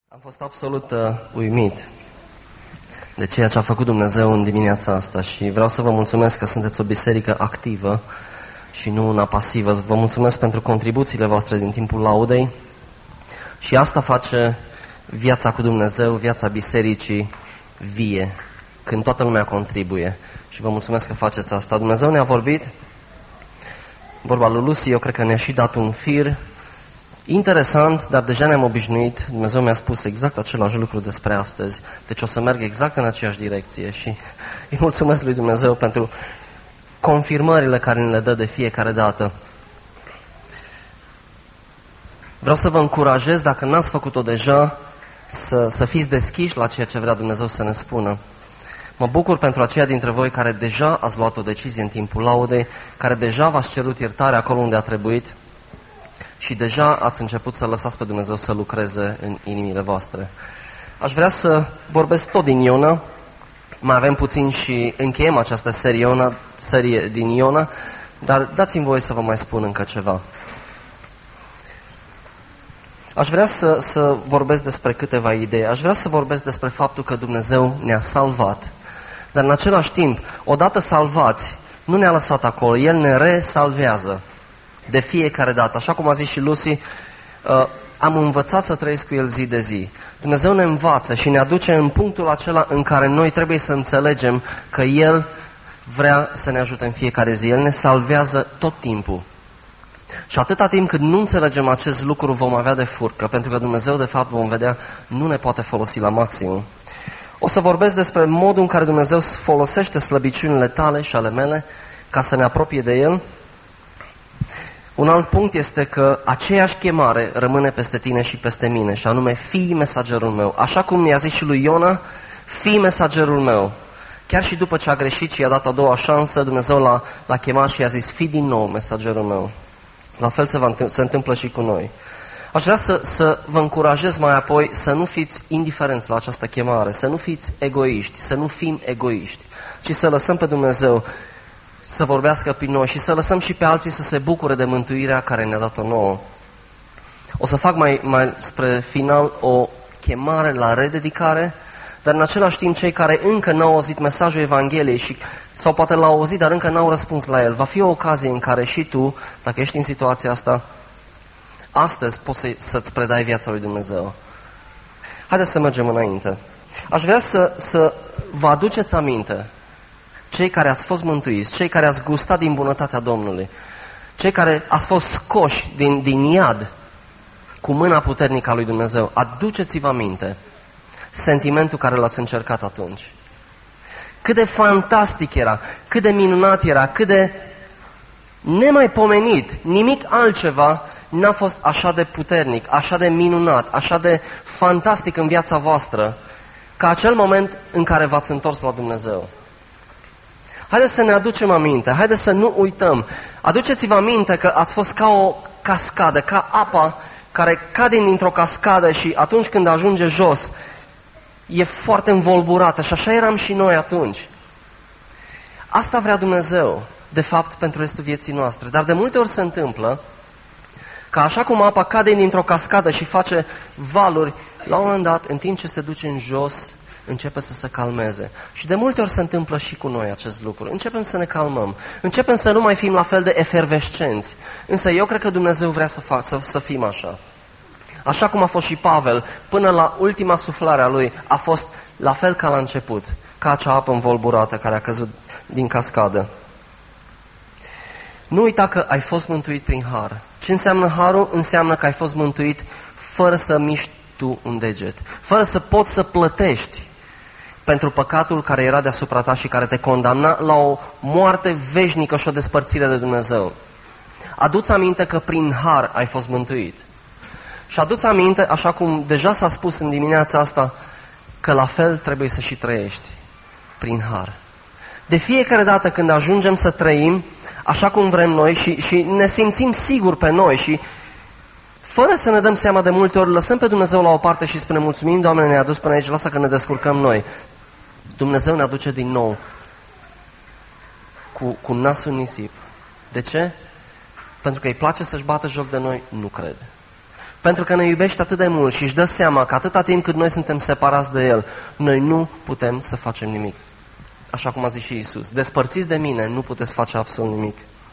Am fost absolut uimit de ceea ce a făcut Dumnezeu în dimineața asta și vreau să vă mulțumesc că sunteți o biserică activă și nu una pasivă. Vă mulțumesc pentru contribuțiile voastre din timpul laudei și asta face viața cu Dumnezeu, viața bisericii vie, când toată lumea contribuie. Și vă mulțumesc că faceți asta. Dumnezeu ne-a vorbit, vorba lui Lucy, eu cred că ne-a și dat un fir interesant, dar deja ne-am obișnuit. Dumnezeu mi-a spus exact același lucru despre astăzi, deci o să merg exact în aceeași direcție și îi mulțumesc lui Dumnezeu pentru confirmările care ne le dă de fiecare dată. Vreau să vă încurajez, dacă n-ați făcut-o deja, să fiți deschiși la ceea ce vrea Dumnezeu să ne spună. Mă bucur pentru aceia dintre voi care deja ați luat o decizie în timpul laudei, care deja v-ați cerut iertare acolo unde a trebuit și deja ați început să lăsați pe Dumnezeu să lucreze în inimile voastre. Aș vrea să vorbesc tot din Iona, mai avem puțin și încheiem această serie din Iona, dar dați-mi voie să vă mai spun încă ceva. Aș vrea să vorbesc despre câteva idei. Aș vrea să vorbesc despre faptul că Dumnezeu ne-a salvat. Dar în același timp, odată salvați, nu ne-a lăsat acolo. El ne resalvează de fiecare dată. Așa cum a zis și Lucy, am învățat să trăiesc cu El zi de zi. Dumnezeu ne învață și ne aduce în punctul acela în care noi trebuie să înțelegem că El vrea să ne ajute în fiecare zi. El ne salvează tot timpul. Și atâta timp cât nu înțelegem acest lucru vom avea de furcă, pentru că Dumnezeu, de fapt, vom vedea, nu ne poate folosi la maximum. O să vorbesc despre modul în care Dumnezeu folosește slăbiciunile tale și ale mele ca să ne apropie de El. Un alt punct este că aceeași chemare rămâne peste tine și peste mine, și anume, fii mesagerul meu. Așa cum i-a zis și lui Iona, fii mesagerul meu. Chiar și după ce a greșit și i-a dat a doua șansă, Dumnezeu l-a chemat și i-a zis, fii din nou mesagerul meu. La fel se întâmplă și cu noi. Aș vrea să vă încurajez mai apoi să nu fiți indiferenți la această chemare, să nu fiți egoiști, să nu fim egoiști, ci să lăsăm pe Dumnezeu să vorbească prin noi și să lăsăm și pe alții să se bucure de mântuirea care ne-a dat-o nouă. O să fac mai spre final o chemare la rededicare, dar în același timp cei care încă n-au auzit mesajul Evangheliei sau poate l-au auzit, dar încă n-au răspuns la el, va fi o ocazie în care și tu, dacă ești în situația asta, astăzi poți să-ți predai viața lui Dumnezeu. Haideți să mergem înainte. Aș vrea să vă aduceți aminte, cei care ați fost mântuiți, cei care ați gustat din bunătatea Domnului, cei care ați fost scoși din iad cu mâna puternică a lui Dumnezeu, aduceți-vă aminte sentimentul care l-ați încercat atunci. Cât de fantastic era, cât de minunat era, cât de nemaipomenit, nimic altceva n-a fost așa de puternic, așa de minunat, așa de fantastic în viața voastră, ca acel moment în care v-ați întors la Dumnezeu. Haideți să ne aducem aminte, haideți să nu uităm. Aduceți-vă aminte că ați fost ca o cascadă, ca apa care cade dintr-o cascadă și atunci când ajunge jos, e foarte învolburată și așa eram și noi atunci. Asta vrea Dumnezeu, de fapt, pentru restul vieții noastre. Dar de multe ori se întâmplă că așa cum apa cade dintr-o cascadă și face valuri, la un moment dat, în timp ce se duce în jos, începe să se calmeze. Și de multe ori se întâmplă și cu noi acest lucru. Începem să ne calmăm. Începem să nu mai fim la fel de efervescenți. Însă eu cred că Dumnezeu vrea să fim așa. Așa cum a fost și Pavel, până la ultima suflare a lui, a fost la fel ca la început, ca acea apă învolburată care a căzut din cascadă. Nu uita că ai fost mântuit prin har. Ce înseamnă harul? Înseamnă că ai fost mântuit fără să miști tu un deget, fără să poți să plătești pentru păcatul care era deasupra ta și care te condamna la o moarte veșnică și o despărțire de Dumnezeu. Adu-ți aminte că prin har ai fost mântuit. Și adu-ți aminte, așa cum deja s-a spus în dimineața asta, că la fel trebuie să și trăiești, prin har. De fiecare dată când ajungem să trăim așa cum vrem noi și ne simțim siguri pe noi și fără să ne dăm seama de multe ori, lăsăm pe Dumnezeu la o parte și spunem, mulțumim, Doamne, ne-a adus până aici, lasă că ne descurcăm noi. Dumnezeu ne aduce din nou cu nasul în nisip. De ce? Pentru că îi place să-și bată joc de noi? Nu cred. Pentru că ne iubește atât de mult și își dă seama că atâta timp cât noi suntem separați de El, noi nu putem să facem nimic. Așa cum a zis și Iisus. Despărțiți de mine, nu puteți face absolut nimic.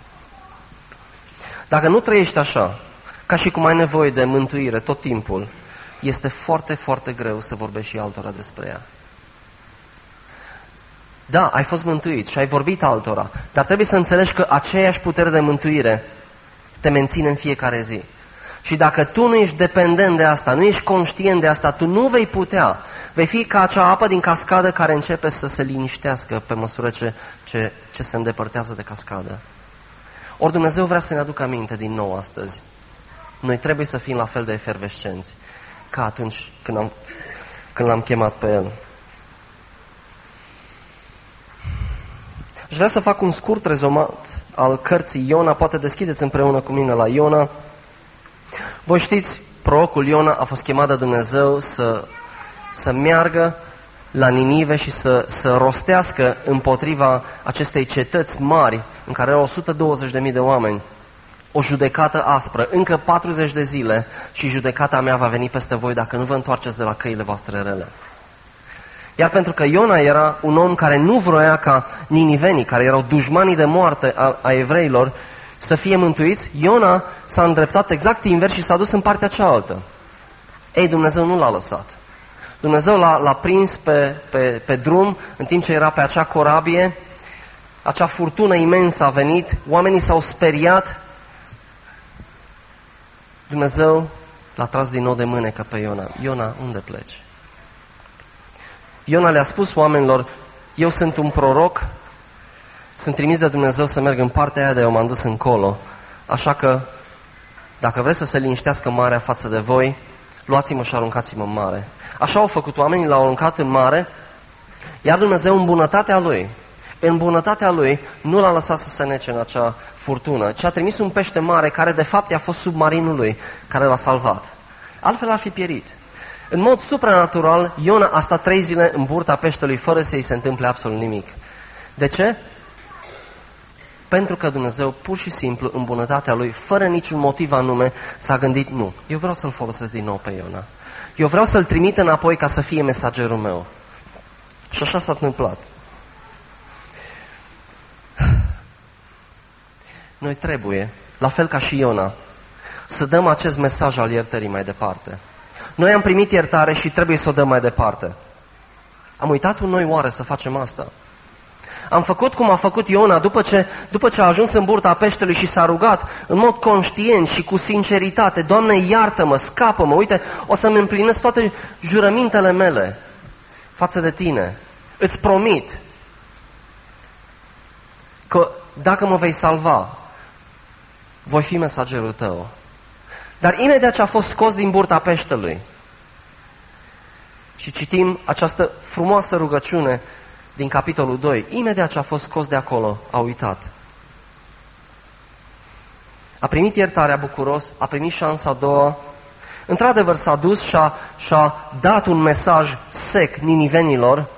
Dacă nu trăiești așa, ca și cum ai nevoie de mântuire tot timpul, este foarte, foarte greu să vorbești și altora despre ea. Da, ai fost mântuit și ai vorbit altora, dar trebuie să înțelegi că aceeași putere de mântuire te menține în fiecare zi. Și dacă tu nu ești dependent de asta, nu ești conștient de asta, tu nu vei putea. Vei fi ca acea apă din cascadă care începe să se liniștească pe măsură ce se îndepărtează de cascadă. Ori Dumnezeu vrea să ne aducă aminte din nou astăzi. Noi trebuie să fim la fel de efervescenți ca atunci când l-am chemat pe El. Aș vrea să fac un scurt rezumat al cărții Iona. Poate deschideți împreună cu mine la Iona. Voi știți, prorocul Iona a fost chemat de Dumnezeu să meargă la Ninive și să rostească împotriva acestei cetăți mari în care erau 120.000 de oameni o judecată aspră, încă 40 de zile și judecata mea va veni peste voi dacă nu vă întoarceți de la căile voastre rele. Iar pentru că Iona era un om care nu vroia ca ninivenii, care erau dușmanii de moarte a evreilor, să fie mântuiți, Iona s-a îndreptat exact invers și s-a dus în partea cealaltă. Ei, Dumnezeu nu l-a lăsat. Dumnezeu l-a prins pe drum în timp ce era pe acea corabie, acea furtună imensă a venit, oamenii s-au speriat. Dumnezeu l-a tras din nou de mânecă pe Iona. Iona, unde pleci? Iona le-a spus oamenilor, eu sunt un proroc, sunt trimis de Dumnezeu să merg în partea aia de eu m-am dus încolo. Așa că, dacă vreți să se liniștească marea față de voi, luați-mă și aruncați-mă în mare. Așa au făcut oamenii, l-au aruncat în mare, iar Dumnezeu în bunătatea Lui, nu l-a lăsat să se nece în acea furtună, ci a trimis un pește mare care de fapt i-a fost submarinul lui, care l-a salvat. Altfel ar fi pierit. În mod supranatural, Iona a stat 3 zile în burta peștelui fără să-i se întâmple absolut nimic. De ce? Pentru că Dumnezeu, pur și simplu, în bunătatea Lui, fără niciun motiv anume, s-a gândit, nu, eu vreau să-l folosesc din nou pe Iona. Eu vreau să-l trimit înapoi ca să fie mesagerul meu. Și așa s-a întâmplat. Noi trebuie, la fel ca și Iona, să dăm acest mesaj al iertării mai departe. Noi am primit iertare și trebuie să o dăm mai departe. Am uitat noi oare să facem asta? Am făcut cum a făcut Iona după ce a ajuns în burta peștelui și s-a rugat în mod conștient și cu sinceritate, Doamne, iartă-mă, scapă-mă, uite, o să-mi împlinesc toate jurămintele mele față de Tine. Îți promit că dacă mă vei salva, voi fi mesagerul Tău. Dar imediat ce a fost scos din burta peștelui și citim această frumoasă rugăciune din capitolul 2, imediat ce a fost scos de acolo, a uitat. A primit iertarea bucuros, a primit șansa a doua, într-adevăr s-a dus și-a dat un mesaj sec ninivenilor,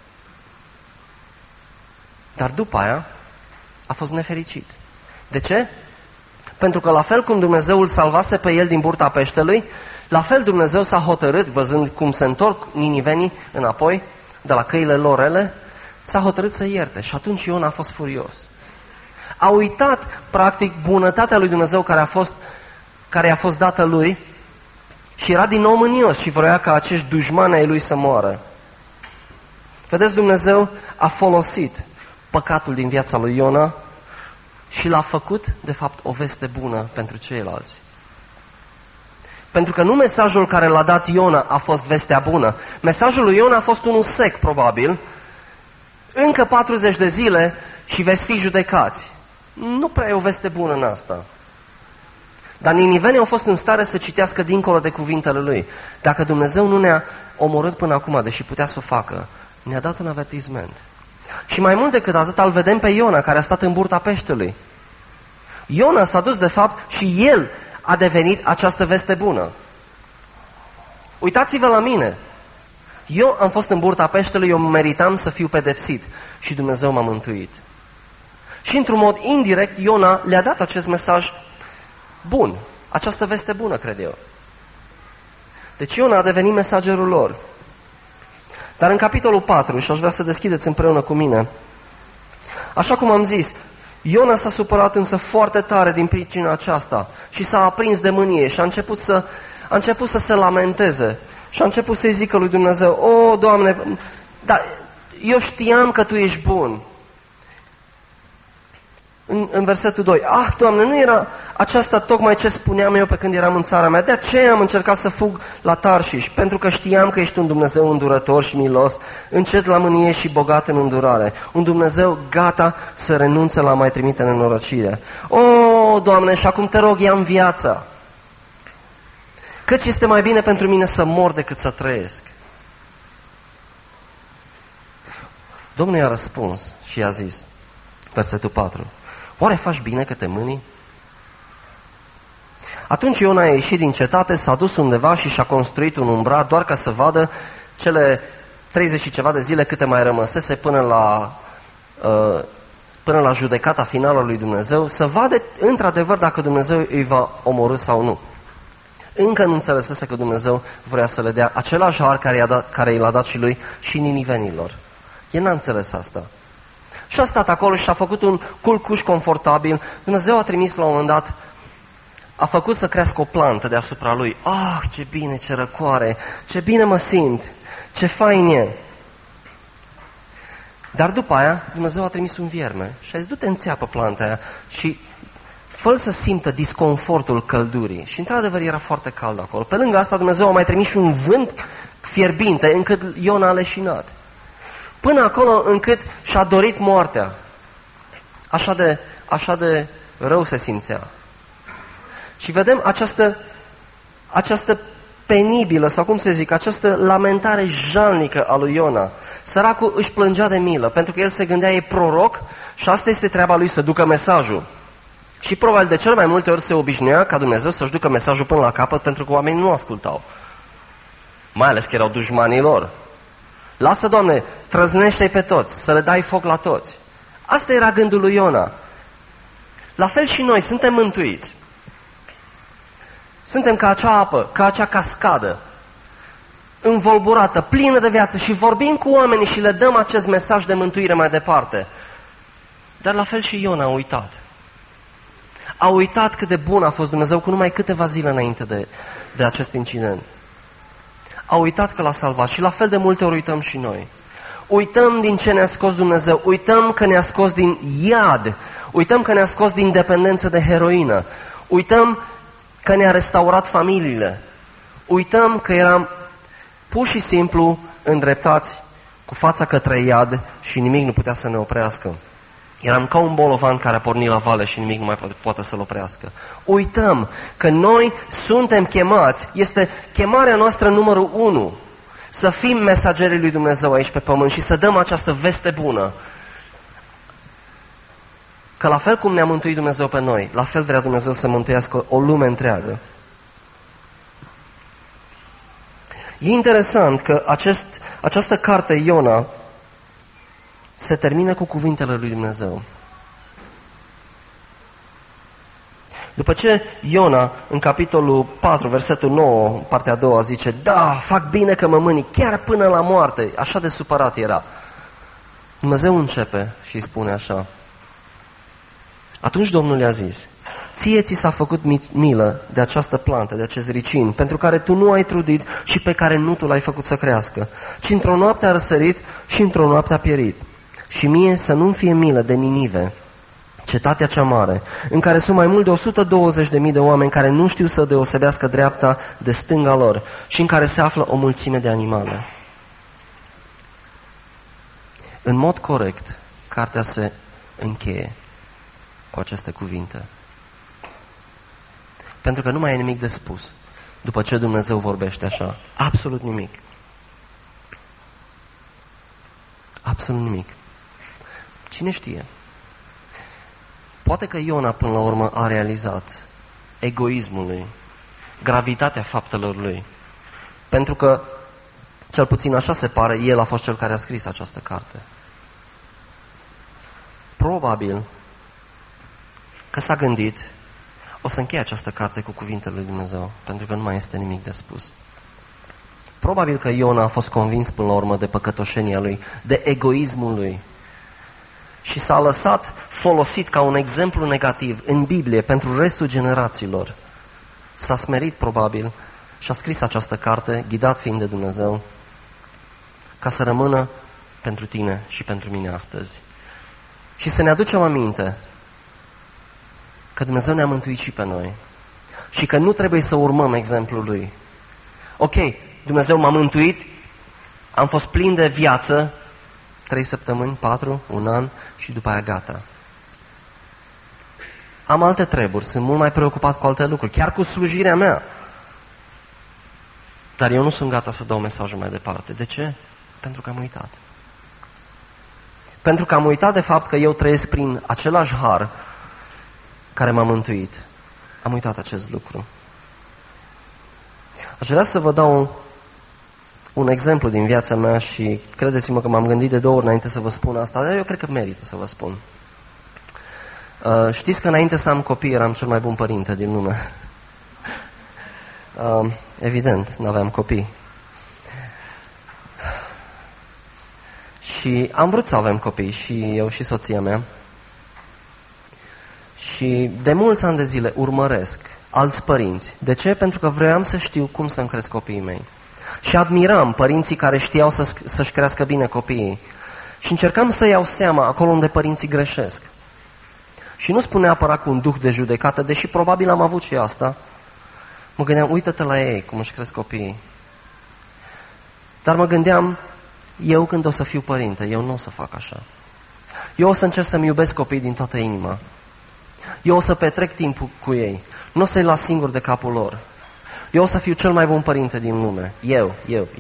dar după aia a fost nefericit. De ce? Pentru că la fel cum Dumnezeu îl salvase pe el din burta peștelui, la fel Dumnezeu s-a hotărât, văzând cum se întorc ninivenii înapoi, de la căile lor rele, s-a hotărât să ierte. Și atunci Iona a fost furios. A uitat, practic, bunătatea lui Dumnezeu care a fost dată lui și era din nou mânios și vroia ca acești dușmani ai lui să moară. Vedeți, Dumnezeu a folosit păcatul din viața lui Iona și l-a făcut, de fapt, o veste bună pentru ceilalți. Pentru că nu mesajul care l-a dat Iona a fost vestea bună. Mesajul lui Iona a fost unul sec, probabil. Încă 40 de zile și veți fi judecați. Nu prea e o veste bună în asta. Dar ninivenii au fost în stare să citească dincolo de cuvintele lui. Dacă Dumnezeu nu ne-a omorât până acum, deși putea să o facă, ne-a dat un avertisment. Și mai mult decât atât, îl vedem pe Iona, care a stat în burta peștelui. Iona s-a dus, de fapt, și el a devenit această veste bună. Uitați-vă la mine. Eu am fost în burta peștelui, eu meritam să fiu pedepsit și Dumnezeu m-a mântuit. Și într-un mod indirect, Iona le-a dat acest mesaj bun, această veste bună, cred eu. Deci Iona a devenit mesagerul lor. Dar în capitolul 4, și aș vrea să deschideți împreună cu mine, așa cum am zis, Iona s-a supărat însă foarte tare din pricina aceasta și s-a aprins de mânie și a început să se lamenteze și a început să-i zică lui Dumnezeu: o, Doamne, dar eu știam că Tu ești bun. În versetul 2, Doamne, nu era aceasta tocmai ce spuneam eu pe când eram în țara mea? De aceea am încercat să fug la Tarșiș, pentru că știam că ești un Dumnezeu îndurător și milos, încet la mânie și bogat în îndurare, un Dumnezeu gata să renunțe la mai trimite nenorocire. O, Doamne, și acum te rog, ia-mi viața, căci este mai bine pentru mine să mor decât să trăiesc. Domnul i-a răspuns și i-a zis, versetul 4, oare faci bine că te mâni? Atunci Iona a ieșit din cetate, s-a dus undeva și și-a construit un umbrat doar ca să vadă cele 30 și ceva de zile câte mai rămăsese până la judecata finală lui Dumnezeu, să vadă într-adevăr dacă Dumnezeu îi va omorî sau nu. Încă nu înțelesese că Dumnezeu vrea să le dea același har care i l-a dat și lui și ninivenilor. El n-a înțeles asta. Și a stat acolo și a făcut un culcuș confortabil. Dumnezeu a trimis la un moment dat, a făcut să crească o plantă deasupra lui. Ce bine, ce răcoare, ce bine mă simt, ce fain e. Dar după aia, Dumnezeu a trimis un vierme și a zis, du-te, înțeapă planta aia și fă-l să simtă disconfortul căldurii. Și într-adevăr era foarte cald acolo. Pe lângă asta, Dumnezeu a mai trimis și un vânt fierbinte încât Iona a leșinat. Până acolo încât și-a dorit moartea. Așa de rău se simțea. Și vedem această penibilă, sau cum se zic, această lamentare jalnică a lui Iona. Săracul își plângea de milă, pentru că el se gândea, e proroc și asta este treaba lui, să ducă mesajul. Și probabil de cel mai multe ori se obișnuia ca Dumnezeu să-și ducă mesajul până la capăt, pentru că oamenii nu ascultau. Mai ales că erau dușmanii lor. Lasă, Doamne, trăznește-i pe toți, să le dai foc la toți. Asta era gândul lui Iona. La fel și noi, suntem mântuiți. Suntem ca acea apă, ca acea cascadă, învolburată, plină de viață și vorbim cu oamenii și le dăm acest mesaj de mântuire mai departe. Dar la fel și Iona a uitat. A uitat cât de bun a fost Dumnezeu cu numai câteva zile înainte de acest incident. A uitat că l-a salvat și la fel de multe ori uităm și noi. Uităm din ce ne-a scos Dumnezeu, uităm că ne-a scos din iad, uităm că ne-a scos din dependență de heroină, uităm că ne-a restaurat familiile, uităm că eram pur și simplu îndreptați cu fața către iad și nimic nu putea să ne oprească. Eram ca un bolovan care a pornit la vale și nimic nu mai poate să-l oprească. Uităm că noi suntem chemați, este chemarea noastră numărul 1, să fim mesagerii lui Dumnezeu aici pe pământ și să dăm această veste bună. Că la fel cum ne-a mântuit Dumnezeu pe noi, la fel vrea Dumnezeu să mântuiască o lume întreagă. E interesant că această carte, Iona, se termină cu cuvintele lui Dumnezeu. După ce Iona, în capitolul 4, versetul 9, partea a doua, zice, da, fac bine că mă mâni, chiar până la moarte, așa de supărat era. Dumnezeu începe și îi spune așa. Atunci Domnul i-a zis, ție ți s-a făcut milă de această plantă, de acest ricin, pentru care tu nu ai trudit și pe care nu tu l-ai făcut să crească, ci într-o noapte a răsărit și într-o noapte a pierit. Și mie să nu-mi fie milă de Ninive, cetatea cea mare, în care sunt mai mult de 120.000 de oameni care nu știu să deosebească dreapta de stânga lor și în care se află o mulțime de animale. În mod corect, cartea se încheie cu aceste cuvinte. Pentru că nu mai e nimic de spus după ce Dumnezeu vorbește așa. Absolut nimic. Absolut nimic. Cine știe? Poate că Iona până la urmă a realizat egoismul lui, gravitatea faptelor lui. Pentru că, cel puțin așa se pare, el a fost cel care a scris această carte. Probabil că s-a gândit, o să încheie această carte cu cuvintele lui Dumnezeu, pentru că nu mai este nimic de spus. Probabil că Iona a fost convins până la urmă de păcătoșenia lui, de egoismul lui. Și s-a lăsat folosit ca un exemplu negativ în Biblie pentru restul generațiilor. S-a smerit probabil și a scris această carte, ghidat fiind de Dumnezeu, ca să rămână pentru tine și pentru mine astăzi. Și să ne aducem aminte că Dumnezeu ne-a mântuit și pe noi și că nu trebuie să urmăm exemplul Lui. Ok, Dumnezeu m-a mântuit, am fost plin de viață, 3 săptămâni, 4, un an și după aia gata. Am alte treburi, sunt mult mai preocupat cu alte lucruri, chiar cu slujirea mea. Dar eu nu sunt gata să dau mesajul mai departe. De ce? Pentru că am uitat. Pentru că am uitat de fapt că eu trăiesc prin același har care m-a mântuit. Am uitat acest lucru. Aș vrea să vă dau un exemplu din viața mea și credeți-mă că m-am gândit de 2 ori înainte să vă spun asta, dar eu cred că merită să vă spun. Știți că înainte să am copii eram cel mai bun părinte din lume. Evident, n-aveam copii. Și am vrut să avem copii și eu și soția mea. Și de mulți ani de zile urmăresc alți părinți. De ce? Pentru că vreau să știu cum să-mi cresc copiii mei. Și admiram părinții care știau să-și crească bine copiii. Și încercam să iau seama acolo unde părinții greșesc. Și nu spun neapărat cu un duh de judecată, deși probabil am avut și asta. Mă gândeam, uită-te la ei, cum își cresc copiii. Dar mă gândeam, eu când o să fiu părinte, eu nu o să fac așa. Eu o să încerc să-mi iubesc copiii din toată inima. Eu o să petrec timp cu ei. Nu o să-i las singur de capul lor. Eu o să fiu cel mai bun părinte din lume. Eu.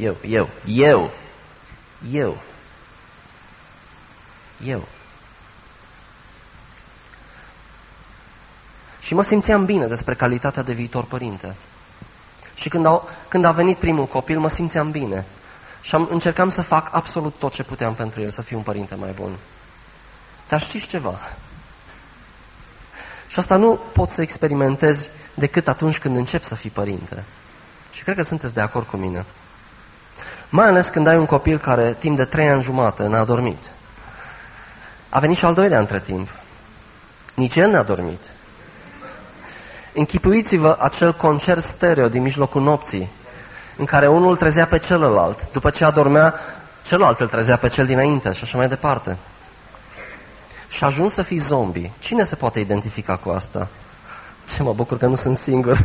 Și mă simțeam bine despre calitatea de viitor părinte. Și când a venit primul copil, mă simțeam bine. Și încercam să fac absolut tot ce puteam pentru el, să fiu un părinte mai bun. Dar știți ceva? Și asta nu poți să experimentezi decât atunci când începi să fii părinte. Și cred că sunteți de acord cu mine. Mai ales când ai un copil care timp de 3 ani jumate n-a dormit. A venit și al doilea între timp. Nici el n-a dormit. Închipuiți-vă acel concert stereo din mijlocul nopții, în care unul îl trezea pe celălalt. După ce adormea, celălalt îl trezea pe cel dinainte și așa mai departe. Și a ajuns să fii zombie. Cine se poate identifica cu asta? Ce mă bucur că nu sunt singur.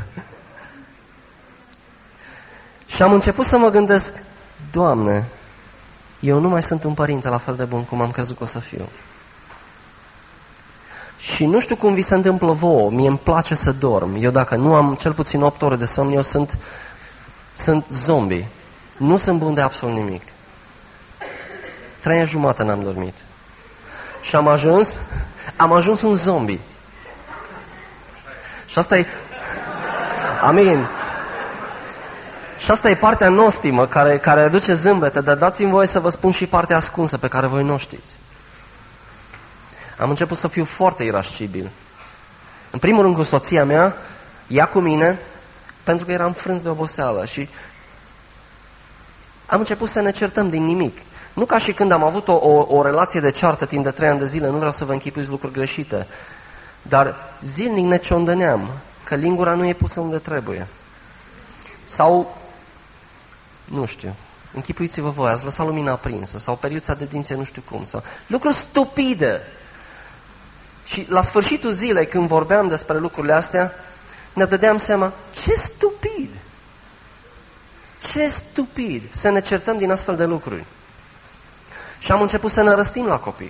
Și am început să mă gândesc, Doamne, eu nu mai sunt un părinte la fel de bun cum am crezut că o să fiu. Și nu știu cum vi se întâmplă vouă, mie îmi place să dorm. Eu dacă nu am cel puțin 8 ore de somn, eu sunt zombie. Nu sunt bun de absolut nimic. 3 ani jumate n-am dormit. Și am ajuns un zombie. Și asta e... Amin. Și asta e partea nostimă care aduce zâmbete, dar dați-mi voie să vă spun și partea ascunsă pe care voi nu știți. Am început să fiu foarte irascibil. În primul rând cu soția mea, ea cu mine, pentru că eram frâns de oboseală și am început să ne certăm din nimic. Nu ca și când am avut o relație de ceartă timp de 3 ani de zile, nu vreau să vă închipuiți lucruri greșite, dar zilnic ne ciondăneam că lingura nu e pusă unde trebuie. Sau, nu știu, închipuiți-vă voi, ați lăsat lumina aprinsă, sau periuța de dinți nu știu cum, sau lucruri stupide. Și la sfârșitul zilei, când vorbeam despre lucrurile astea, ne dădeam seama, ce stupid! Ce stupid să ne certăm din astfel de lucruri. Și am început să ne răstim la copii.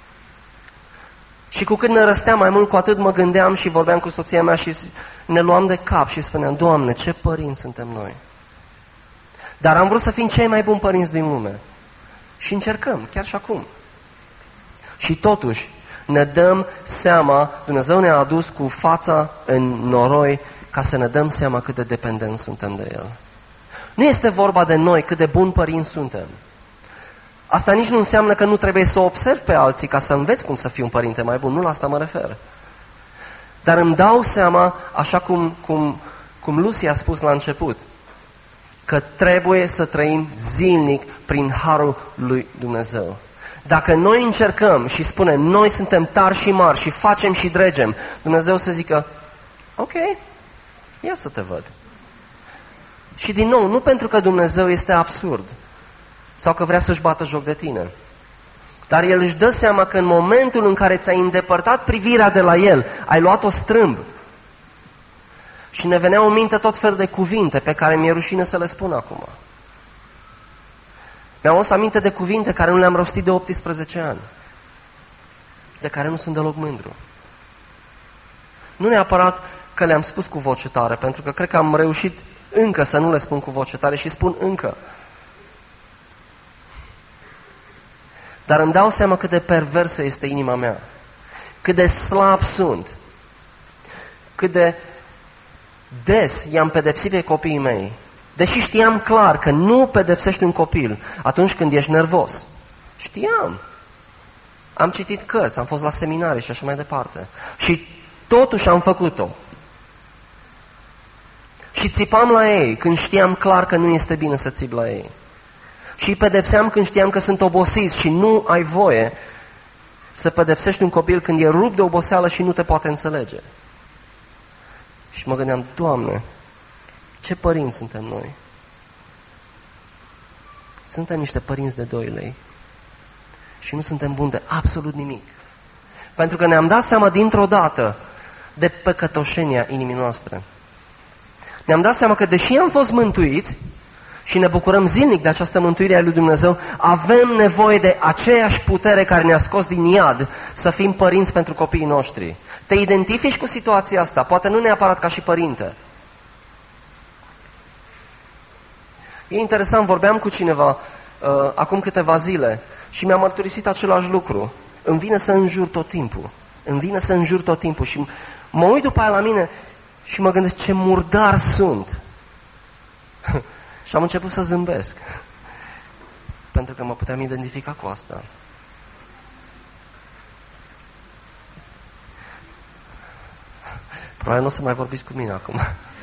Și cu cât ne răsteam mai mult, cu atât mă gândeam și vorbeam cu soția mea și ne luam de cap și spuneam, Doamne, ce părinți suntem noi. Dar am vrut să fim cei mai buni părinți din lume. Și încercăm, chiar și acum. Și totuși, ne dăm seama, Dumnezeu ne-a adus cu fața în noroi ca să ne dăm seama cât de dependenți suntem de El. Nu este vorba de noi, cât de buni părinți suntem. Asta nici nu înseamnă că nu trebuie să observi pe alții ca să înveți cum să fii un părinte mai bun. Nu la asta mă refer. Dar îmi dau seama, așa cum Lucy a spus la început, că trebuie să trăim zilnic prin harul lui Dumnezeu. Dacă noi încercăm și spunem, noi suntem tari și mari și facem și dregem, Dumnezeu să zică, ok, ia să te văd. Și din nou, nu pentru că Dumnezeu este absurd sau că vrea să-și bată joc de tine, dar El își dă seama că în momentul în care ți-ai îndepărtat privirea de la El, ai luat-o strâmb. Și ne veneau în minte tot fel de cuvinte pe care mi-e rușine să le spun acum. Mi-am adus aminte de cuvinte care nu le-am rostit de 18 ani, de care nu sunt deloc mândru. Nu neapărat că le-am spus cu voce tare, pentru că cred că am reușit încă să nu le spun cu voce tare și spun încă. Dar îmi dau seama cât de perversă este inima mea, cât de slab sunt, cât de des i-am pedepsit pe copiii mei, deși știam clar că nu pedepsești un copil atunci când ești nervos. Știam. Am citit cărți, am fost la seminarii și așa mai departe. Și totuși am făcut-o. Și țipam la ei când știam clar că nu este bine să țip la ei. Și îi pedepseam când știam că sunt obosiți și nu ai voie să pedepsești un copil când e rupt de oboseală și nu te poate înțelege. Și mă gândeam, Doamne, ce părinți suntem noi? Suntem niște părinți de 2 lei și nu suntem buni de absolut nimic. Pentru că ne-am dat seama dintr-o dată de păcătoșenia inimii noastre. Ne-am dat seama că deși am fost mântuiți și ne bucurăm zilnic de această mântuire a lui Dumnezeu, avem nevoie de aceeași putere care ne-a scos din iad să fim părinți pentru copiii noștri. Te identifici cu situația asta, poate nu neapărat ca și părinte. E interesant, vorbeam cu cineva acum câteva zile și mi-a mărturisit același lucru. Îmi vine să înjur tot timpul. Îmi vine să înjur tot timpul și mă uit după aia la mine și mă gândesc ce murdar sunt. Și am început să zâmbesc. Pentru că mă puteam identifica cu asta. Probabil nu o să mai vorbiți cu mine acum.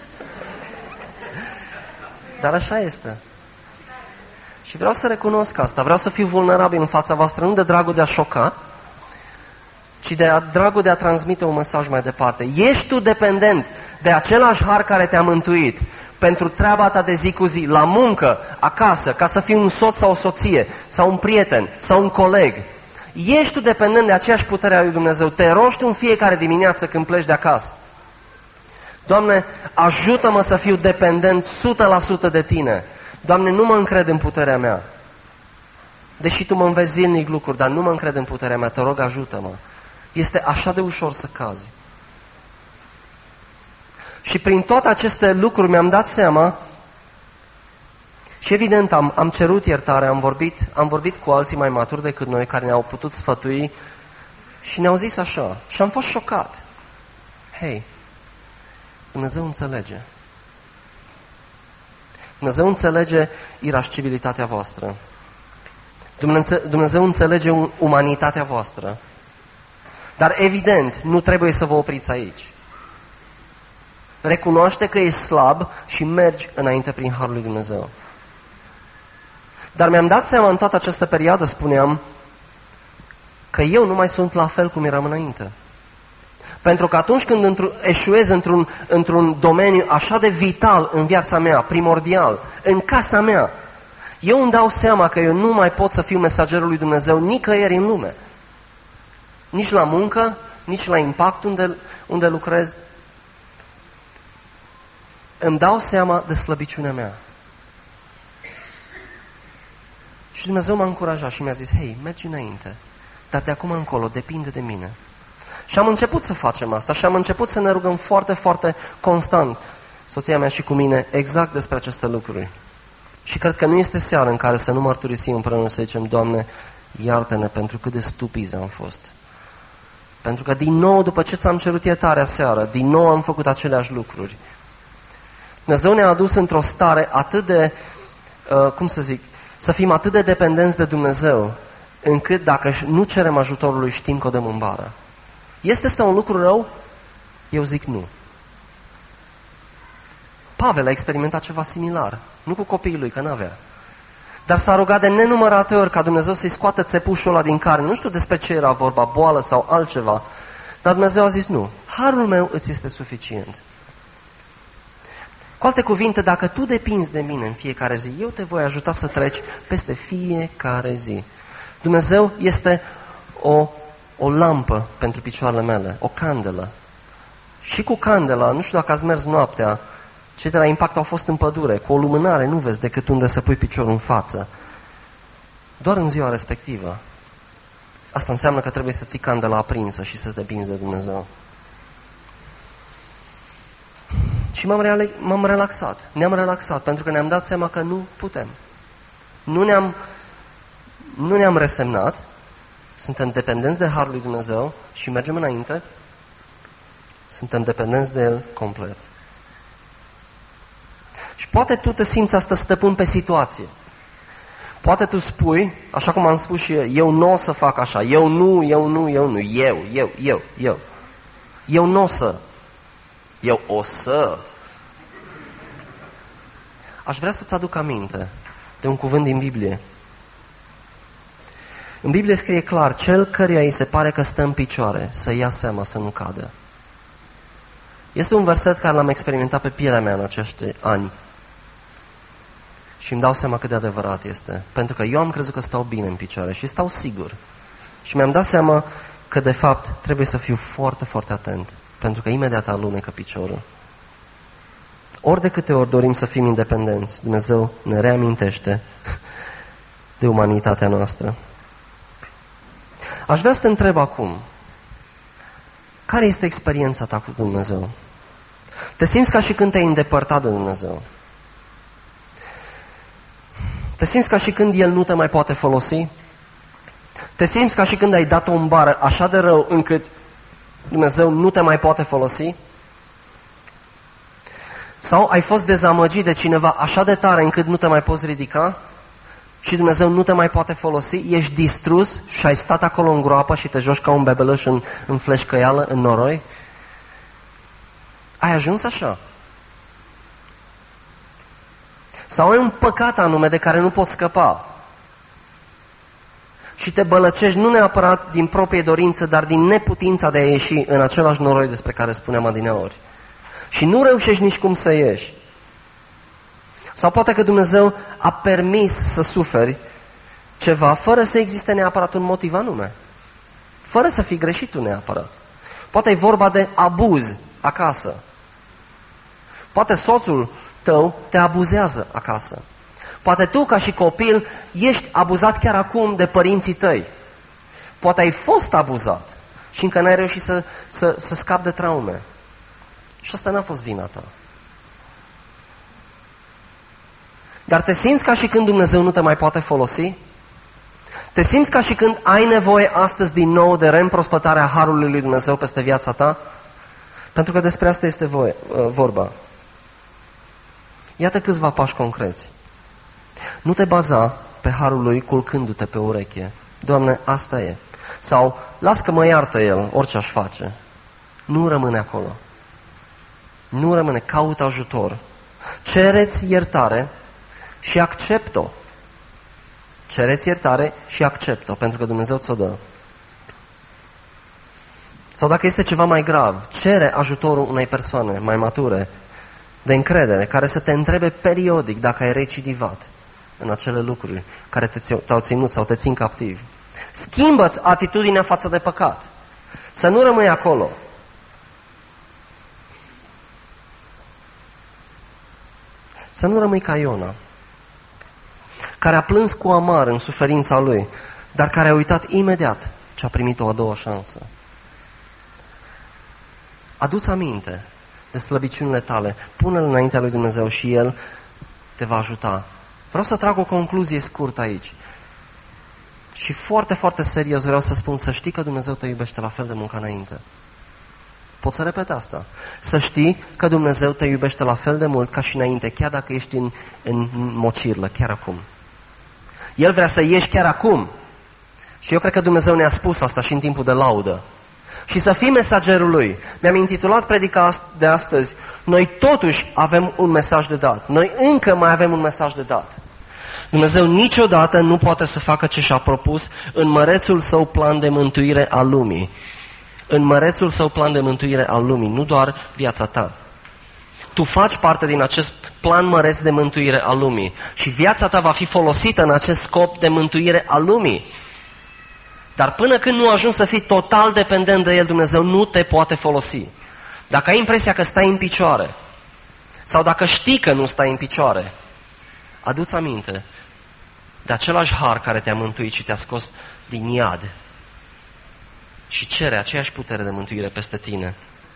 Dar așa este. Și vreau să recunosc asta. Vreau să fiu vulnerabil în fața voastră, nu de dragul de a șoca, ci de dragul de a transmite un mesaj mai departe. Ești tu dependent de același har care te-a mântuit pentru treaba ta de zi cu zi, la muncă, acasă, ca să fii un soț sau o soție, sau un prieten, sau un coleg. Ești tu dependent de aceeași putere a lui Dumnezeu. Te rogi tu în fiecare dimineață când pleci de acasă. Doamne, ajută-mă să fiu dependent 100% de Tine. Doamne, nu mă încred în puterea mea. Deși Tu mă înveți zilnic lucruri, dar nu mă încred în puterea mea. Te rog, ajută-mă. Este așa de ușor să cazi. Și prin toate aceste lucruri mi-am dat seama și evident am cerut iertare, am vorbit cu alții mai maturi decât noi care ne-au putut sfătui și ne-au zis așa și am fost șocat. Hei, Dumnezeu înțelege. Dumnezeu înțelege irascibilitatea voastră. Dumnezeu înțelege umanitatea voastră. Dar evident, nu trebuie să vă opriți aici. Recunoaște că ești slab și mergi înainte prin harul lui Dumnezeu. Dar mi-am dat seama în toată această perioadă, spuneam, că eu nu mai sunt la fel cum eram înainte. Pentru că atunci când eșuez într-un domeniu așa de vital în viața mea, primordial, în casa mea, eu îmi dau seama că eu nu mai pot să fiu mesagerul lui Dumnezeu nicăieri în lume. Nici la muncă, nici la impact unde lucrez. Îmi dau seama de slăbiciunea mea. Și Dumnezeu m-a încurajat și mi-a zis, hei, mergi înainte, dar de acum încolo depinde de mine. Și am început să facem asta și am început să ne rugăm foarte, foarte constant, soția mea și cu mine, exact despre aceste lucruri. Și cred că nu este seară în care să nu mărturisim împreună, să zicem, Doamne, iartă-ne pentru cât de stupizi am fost. Pentru că din nou, după ce ți-am cerut iertarea seară, din nou am făcut aceleași lucruri. Dumnezeu ne-a adus într-o stare atât de, să fim atât de dependenți de Dumnezeu, încât dacă nu cerem ajutorul Lui, știm că o dăm în bară. Este asta un lucru rău? Eu zic nu. Pavel a experimentat ceva similar. Nu cu copiii lui, că n-avea. Dar s-a rugat de nenumărate ori ca Dumnezeu să-i scoată țepușul ăla din carne. Nu știu despre ce era vorba, boală sau altceva. Dar Dumnezeu a zis nu. Harul meu îți este suficient. Cu alte cuvinte, dacă tu depinzi de mine în fiecare zi, eu te voi ajuta să treci peste fiecare zi. Dumnezeu este o lampă pentru picioarele mele, o candelă. Și cu candela, nu știu dacă ați mers noaptea, cei de la Impact au fost în pădure, cu o lumânare nu vezi decât unde să pui piciorul în față. Doar în ziua respectivă. Asta înseamnă că trebuie să ții candela aprinsă și să te depinzi de Dumnezeu. Și m-am relaxat, ne-am relaxat, pentru că ne-am dat seama că nu putem. Nu ne-am resemnat, suntem dependenți de Harul lui Dumnezeu și mergem înainte, suntem dependenți de El complet. Și poate tu te simți asta stăpân pe situație. Poate tu spui, așa cum am spus și eu nu o să fac așa, eu nu. Eu nu o să. Eu o să. Aș vrea să-ți aduc aminte de un cuvânt din Biblie. În Biblie scrie clar, cel căruia îi se pare că stă în picioare, să ia seama să nu cadă. Este un verset care l-am experimentat pe pielea mea în acești ani. Și îmi dau seama cât de adevărat este. Pentru că eu am crezut că stau bine în picioare și stau sigur. Și mi-am dat seama că de fapt trebuie să fiu foarte, foarte atent. Pentru că imediat alunecă piciorul. Ori de câte ori dorim să fim independenți, Dumnezeu ne reamintește de umanitatea noastră. Aș vrea să te întreb acum, care este experiența ta cu Dumnezeu? Te simți ca și când te-ai îndepărtat de Dumnezeu? Te simți ca și când El nu te mai poate folosi? Te simți ca și când ai dat-o în bară așa de rău încât Dumnezeu nu te mai poate folosi? Sau ai fost dezamăgit de cineva așa de tare încât nu te mai poți ridica și Dumnezeu nu te mai poate folosi? Ești distrus și ai stat acolo în groapă și te joci ca un bebeluș în fleșcăială, în noroi? Ai ajuns așa? Sau ai un păcat anume de care nu poți scăpa și te bălăcești nu neapărat din proprie dorință, dar din neputința de a ieși în același noroi despre care spuneam adineori. Și nu reușești nici cum să ieși. Sau poate că Dumnezeu a permis să suferi ceva fără să existe neapărat un motiv anume. Fără să fii greșit tu neapărat. Poate e vorba de abuz acasă. Poate soțul tău te abuzează acasă. Poate tu, ca și copil, ești abuzat chiar acum de părinții tăi. Poate ai fost abuzat și încă n-ai reușit să scapi de traume. Și asta n-a fost vina ta. Dar te simți ca și când Dumnezeu nu te mai poate folosi? Te simți ca și când ai nevoie astăzi din nou de reîmprospătarea Harului lui Dumnezeu peste viața ta? Pentru că despre asta este vorba. Iată câțiva pași concreți. Nu te baza pe Harul lui culcându-te pe ureche. Doamne, asta e. Sau, las că mă iartă El, orice aș face. Nu rămâne acolo. Nu rămâne, caută ajutor. Cereți iertare și accept-o. Cereți iertare și accept-o, pentru că Dumnezeu ți-o dă. Sau dacă este ceva mai grav, cere ajutorul unei persoane mai mature, de încredere, care să te întrebe periodic dacă ai recidivat în acele lucruri care te-au ținut sau te țin captiv. Schimbă-ți atitudinea față de păcat. Să nu rămâi acolo. Să nu rămâi ca Iona, care a plâns cu amar în suferința lui, dar care a uitat imediat ce a primit o a doua șansă. Adu-ți aminte de slăbiciunile tale, pune-l înaintea lui Dumnezeu și El te va ajuta. Vreau să trag o concluzie scurtă aici. Și foarte, foarte serios vreau să spun, să știi că Dumnezeu te iubește la fel de mult ca înainte. Pot să repet asta. Să știi că Dumnezeu te iubește la fel de mult ca și înainte, chiar dacă ești în mocirlă, chiar acum. El vrea să ieși chiar acum. Și eu cred că Dumnezeu ne-a spus asta și în timpul de laudă. Și să fii mesagerul Lui. Mi-am intitulat predica de astăzi, Noi totuși avem un mesaj de dat. Noi încă mai avem un mesaj de dat. Dumnezeu niciodată nu poate să facă ce și-a propus în mărețul său plan de mântuire al lumii. În mărețul său plan de mântuire al lumii, nu doar viața ta. Tu faci parte din acest plan măreț de mântuire al lumii și viața ta va fi folosită în acest scop de mântuire al lumii. Dar până când nu ajungi să fii total dependent de El, Dumnezeu nu te poate folosi. Dacă ai impresia că stai în picioare sau dacă știi că nu stai în picioare, adu-ți aminte de același har care te-a mântuit și te-a scos din iad și cere aceeași putere de mântuire peste tine.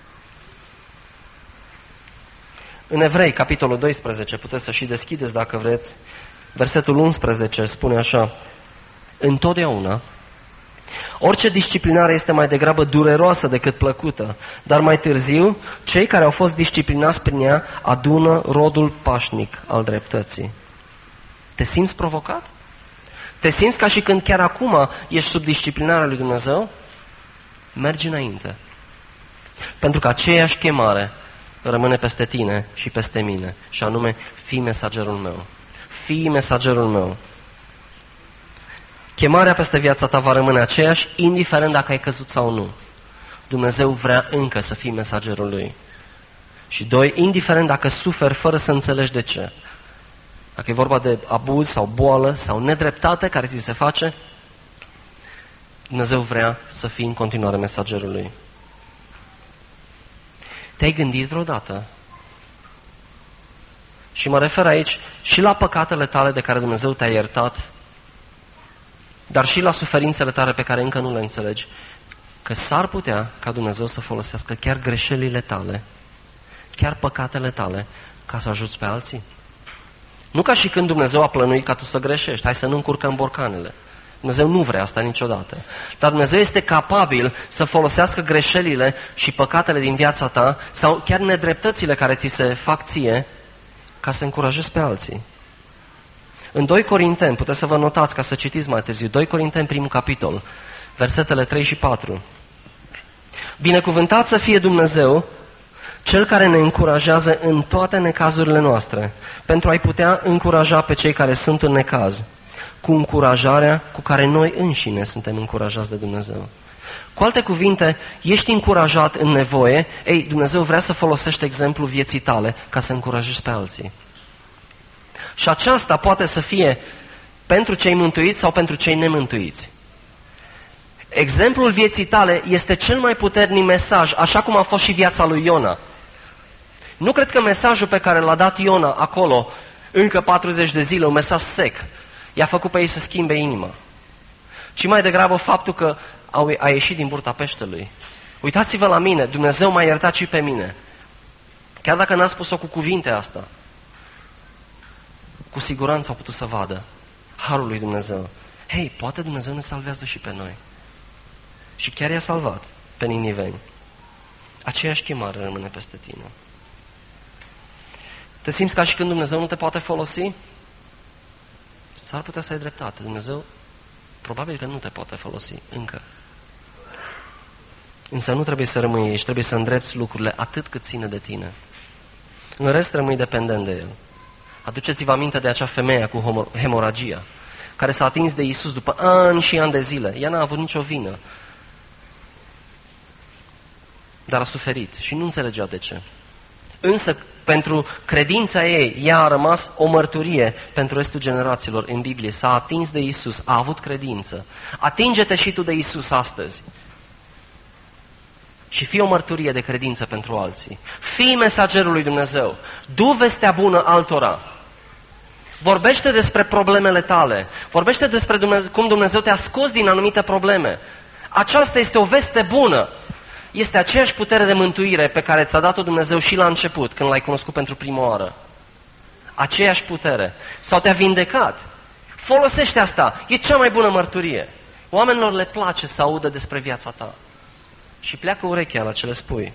În Evrei, capitolul 12, puteți să și deschideți dacă vreți, versetul 11 spune așa: întotdeauna, orice disciplinare este mai degrabă dureroasă decât plăcută, dar mai târziu, cei care au fost disciplinați prin ea adună rodul pașnic al dreptății. Te simți provocat? Te simți ca și când chiar acum ești sub disciplinarea lui Dumnezeu? Mergi înainte. Pentru că aceeași chemare rămâne peste tine și peste mine, și anume, fii mesagerul meu. Fii mesagerul meu. Chemarea peste viața ta va rămâne aceeași, indiferent dacă ai căzut sau nu. Dumnezeu vrea încă să fii mesagerul Lui. Și doi, indiferent dacă suferi fără să înțelegi de ce. Dacă e vorba de abuz sau boală sau nedreptate care ți se face, Dumnezeu vrea să fii în continuare mesagerul Lui. Te-ai gândit vreodată? Și mă refer aici și la păcatele tale de care Dumnezeu te-a iertat, dar și la suferințele tale pe care încă nu le înțelegi, că s-ar putea ca Dumnezeu să folosească chiar greșelile tale, chiar păcatele tale, ca să ajuți pe alții. Nu ca și când Dumnezeu a plănuit ca tu să greșești, hai să nu încurcăm borcanele. Dumnezeu nu vrea asta niciodată. Dar Dumnezeu este capabil să folosească greșelile și păcatele din viața ta sau chiar nedreptățile care ți se fac ție ca să încurajezi pe alții. În 2 Corinteni, puteți să vă notați ca să citiți mai târziu, 2 Corinteni, primul capitol, versetele 3 și 4. Binecuvântat să fie Dumnezeu, Cel care ne încurajează în toate necazurile noastre, pentru a-i putea încuraja pe cei care sunt în necaz, cu încurajarea cu care noi înșine suntem încurajați de Dumnezeu. Cu alte cuvinte, ești încurajat în nevoie, ei, Dumnezeu vrea să folosești exemplul vieții tale ca să încurajezi pe alții. Și aceasta poate să fie pentru cei mântuiți sau pentru cei nemântuiți. Exemplul vieții tale este cel mai puternic mesaj, așa cum a fost și viața lui Iona. Nu cred că mesajul pe care l-a dat Iona acolo, încă 40 de zile, un mesaj sec, i-a făcut pe ei să schimbe inima. Ci mai degrabă faptul că a ieșit din burta peștelui. Uitați-vă la mine, Dumnezeu m-a iertat și pe mine. Chiar dacă n-a spus-o cu cuvinte asta, cu siguranță au putut să vadă harul lui Dumnezeu. Hei, poate Dumnezeu ne salvează și pe noi. Și chiar i-a salvat pe niniveni. Aceeași chemare rămâne peste tine. Te simți ca și când Dumnezeu nu te poate folosi? S-ar putea să ai dreptate. Dumnezeu probabil că nu te poate folosi încă. Însă nu trebuie să rămâi aici, trebuie să îndrepți lucrurile atât cât ține de tine. În rest rămâi dependent de El. Aduceți-vă aminte de acea femeie cu hemoragia, care s-a atins de Iisus după ani și ani de zile. Ea n-a avut nicio vină, dar a suferit și nu înțelegea de ce. Însă, pentru credința ei, ea a rămas o mărturie pentru restul generațiilor în Biblie. S-a atins de Iisus, a avut credință. Atinge-te și tu de Iisus astăzi. Și fii o mărturie de credință pentru alții. Fii mesagerul lui Dumnezeu. Du vestea bună altora. Vorbește despre problemele tale. Vorbește despre cum Dumnezeu te-a scos din anumite probleme. Aceasta este o veste bună. Este aceeași putere de mântuire pe care ți-a dat-o Dumnezeu și la început, când l-ai cunoscut pentru prima oară. Aceeași putere. Sau te-a vindecat. Folosește asta. E cea mai bună mărturie. Oamenilor le place să audă despre viața ta. Și pleacă urechea la ce le spui.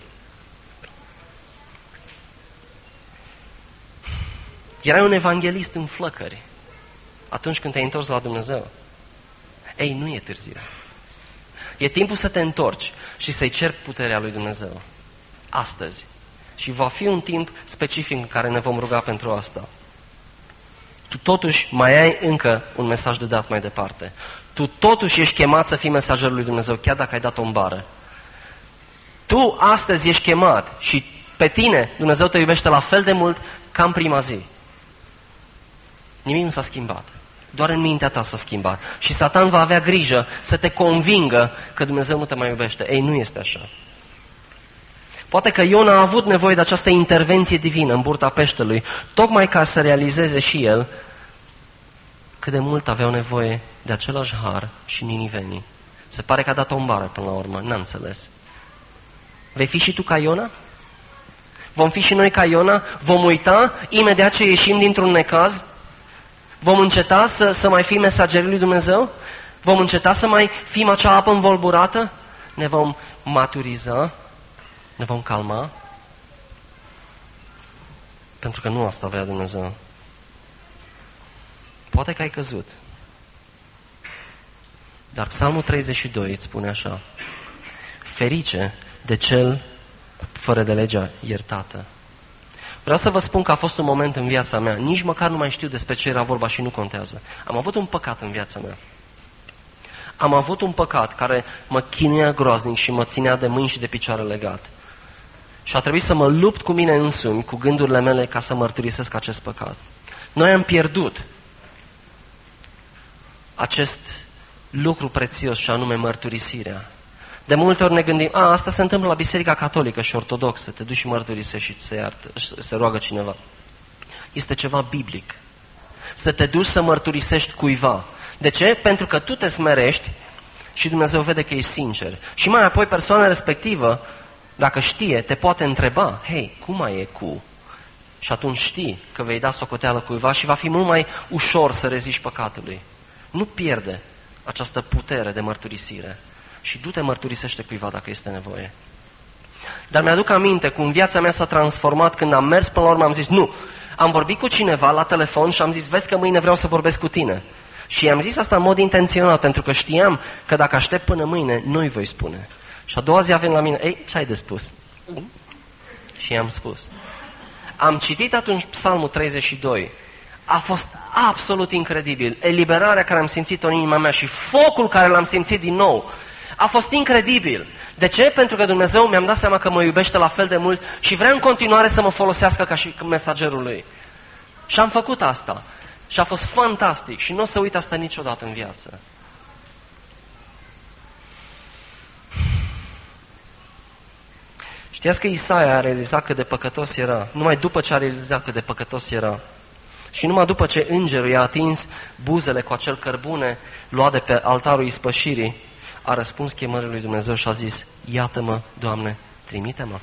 Erai un evanghelist în flăcări atunci când te-ai întors la Dumnezeu. Ei, nu e târziu. E timpul să te întorci și să-i ceri puterea lui Dumnezeu. Astăzi. Și va fi un timp specific în care ne vom ruga pentru asta. Tu totuși mai ai încă un mesaj de dat mai departe. Tu totuși ești chemat să fii mesagerul lui Dumnezeu, chiar dacă ai dat-o în bară. Tu astăzi ești chemat și pe tine Dumnezeu te iubește la fel de mult ca în prima zi. Nimic nu s-a schimbat. Doar în mintea ta s-a schimbat. Și Satan va avea grijă să te convingă că Dumnezeu nu te mai iubește. Ei, nu este așa. Poate că Iona a avut nevoie de această intervenție divină în burta peștelui, tocmai ca să realizeze și el cât de mult aveau nevoie de același har și ninivenii. Se pare că a dat o bară până la urmă, n-am înțeles. Vei fi și tu ca Iona? Vom fi și noi ca Iona? Vom uita imediat ce ieșim dintr-un necaz? Vom înceta să mai fim mesagerii lui Dumnezeu? Vom înceta să mai fim acea apă învolburată? Ne vom maturiza? Ne vom calma? Pentru că nu asta vrea Dumnezeu. Poate că ai căzut. Dar Psalmul 32 îți spune așa: ferice de cel fără de legea iertată. Vreau să vă spun că a fost un moment în viața mea, nici măcar nu mai știu despre ce era vorba și nu contează. Am avut un păcat în viața mea. Am avut un păcat care mă chinuia groaznic și mă ținea de mâini și de picioare legat. Și a trebuit să mă lupt cu mine însumi, cu gândurile mele, ca să mărturisesc acest păcat. Noi am pierdut acest lucru prețios și anume mărturisirea. De multe ori ne gândim, asta se întâmplă la Biserica Catolică și Ortodoxă, te duci și mărturisești și se roagă cineva. Este ceva biblic. Să te duci să mărturisești cuiva. De ce? Pentru că tu te smerești și Dumnezeu vede că ești sincer. Și mai apoi persoana respectivă, dacă știe, te poate întreba, hei, cum mai e cu? Și atunci știi că vei da socoteală cuiva și va fi mult mai ușor să reziști păcatului. Nu pierde această putere de mărturisire. Și du-te mărturisește cuiva dacă este nevoie. Dar mi-aduc aminte cum viața mea s-a transformat când am mers până la urmă, am zis, nu, am vorbit cu cineva la telefon și am zis, vezi că mâine vreau să vorbesc cu tine. Și i-am zis asta în mod intenționat, pentru că știam că dacă aștept până mâine, nu-i voi spune. Și a doua zi a venit la mine, ei, ce ai de spus? Și i-am spus. Am citit atunci Psalmul 32. A fost absolut incredibil. Eliberarea care am simțit-o în inima mea și focul care l-am simțit din nou a fost incredibil. De ce? Pentru că Dumnezeu mi-am dat seama că mă iubește la fel de mult și vrea în continuare să mă folosească ca și mesagerul Lui. Și am făcut asta. Și a fost fantastic și nu o să uit asta niciodată în viață. Știați că Isaia a realizat cât de păcătos era, numai după ce a realizat cât de păcătos era. Și numai după ce îngerul i-a atins buzele cu acel cărbune luat de pe altarul ispășirii, a răspuns chemării lui Dumnezeu și a zis, iată-mă, Doamne, trimite-mă.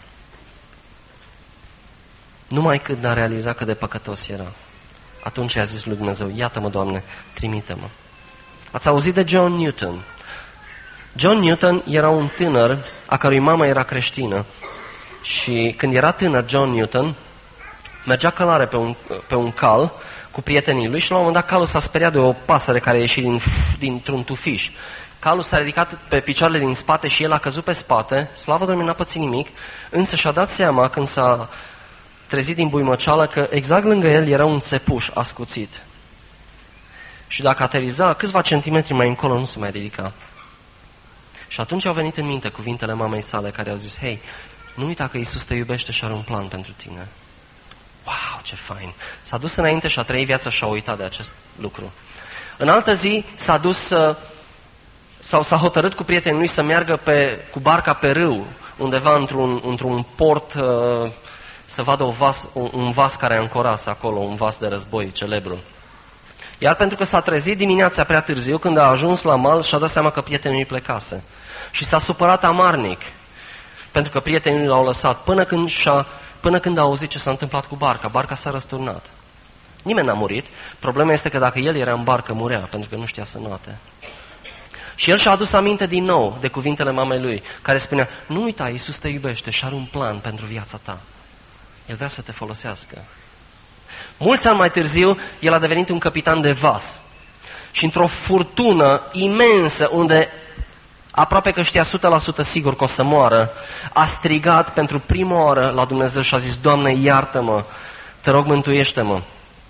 Numai când a realizat cât de păcătos era, atunci i-a zis lui Dumnezeu, iată-mă, Doamne, trimite-mă. Ați auzit de John Newton? John Newton era un tânăr a cărui mamă era creștină. Și când era tânăr, John Newton mergea călare pe un cal cu prietenii lui și la un moment dat calul s-a speriat de o pasăre care a ieșit dintr-un tufiș. Calul s-a ridicat pe picioarele din spate și el a căzut pe spate, slavă Domnului, n-a pățit nimic, însă și-a dat seama când s-a trezit din buimăceală că exact lângă el era un țepuș ascuțit. Și dacă ateriza câțiva centimetri mai încolo, nu se mai ridica. Și atunci au venit în minte cuvintele mamei sale care au zis, hei, nu uita că Iisus te iubește și are un plan pentru tine. Wow, ce fain! S-a dus înainte și a trăit viața și a uitat de acest lucru. În altă zi s-a dus sau s-a hotărât cu prietenii lui să meargă cu barca pe râu, undeva într-un port, să vadă un vas care ancorase acolo, un vas de război celebru. Iar pentru că s-a trezit dimineața prea târziu, când a ajuns la mal, și-a dat seama că prietenii lui plecase. Și s-a supărat amarnic, pentru că prietenii lui l-au lăsat, până când a auzit ce s-a întâmplat cu barca. Barca s-a răsturnat. Nimeni n-a murit. Problema este că dacă el era în barcă, murea, pentru că nu știa să noate. Și el și-a adus aminte din nou de cuvintele mamei lui, care spunea, nu uita, Iisus te iubește și are un plan pentru viața ta. El vrea să te folosească. Mulți ani mai târziu, el a devenit un capitan de vas. Și într-o furtună imensă, unde aproape că știa 100% sigur că o să moară, a strigat pentru prima oară la Dumnezeu și a zis: Doamne, iartă-mă, te rog, mântuiește-mă.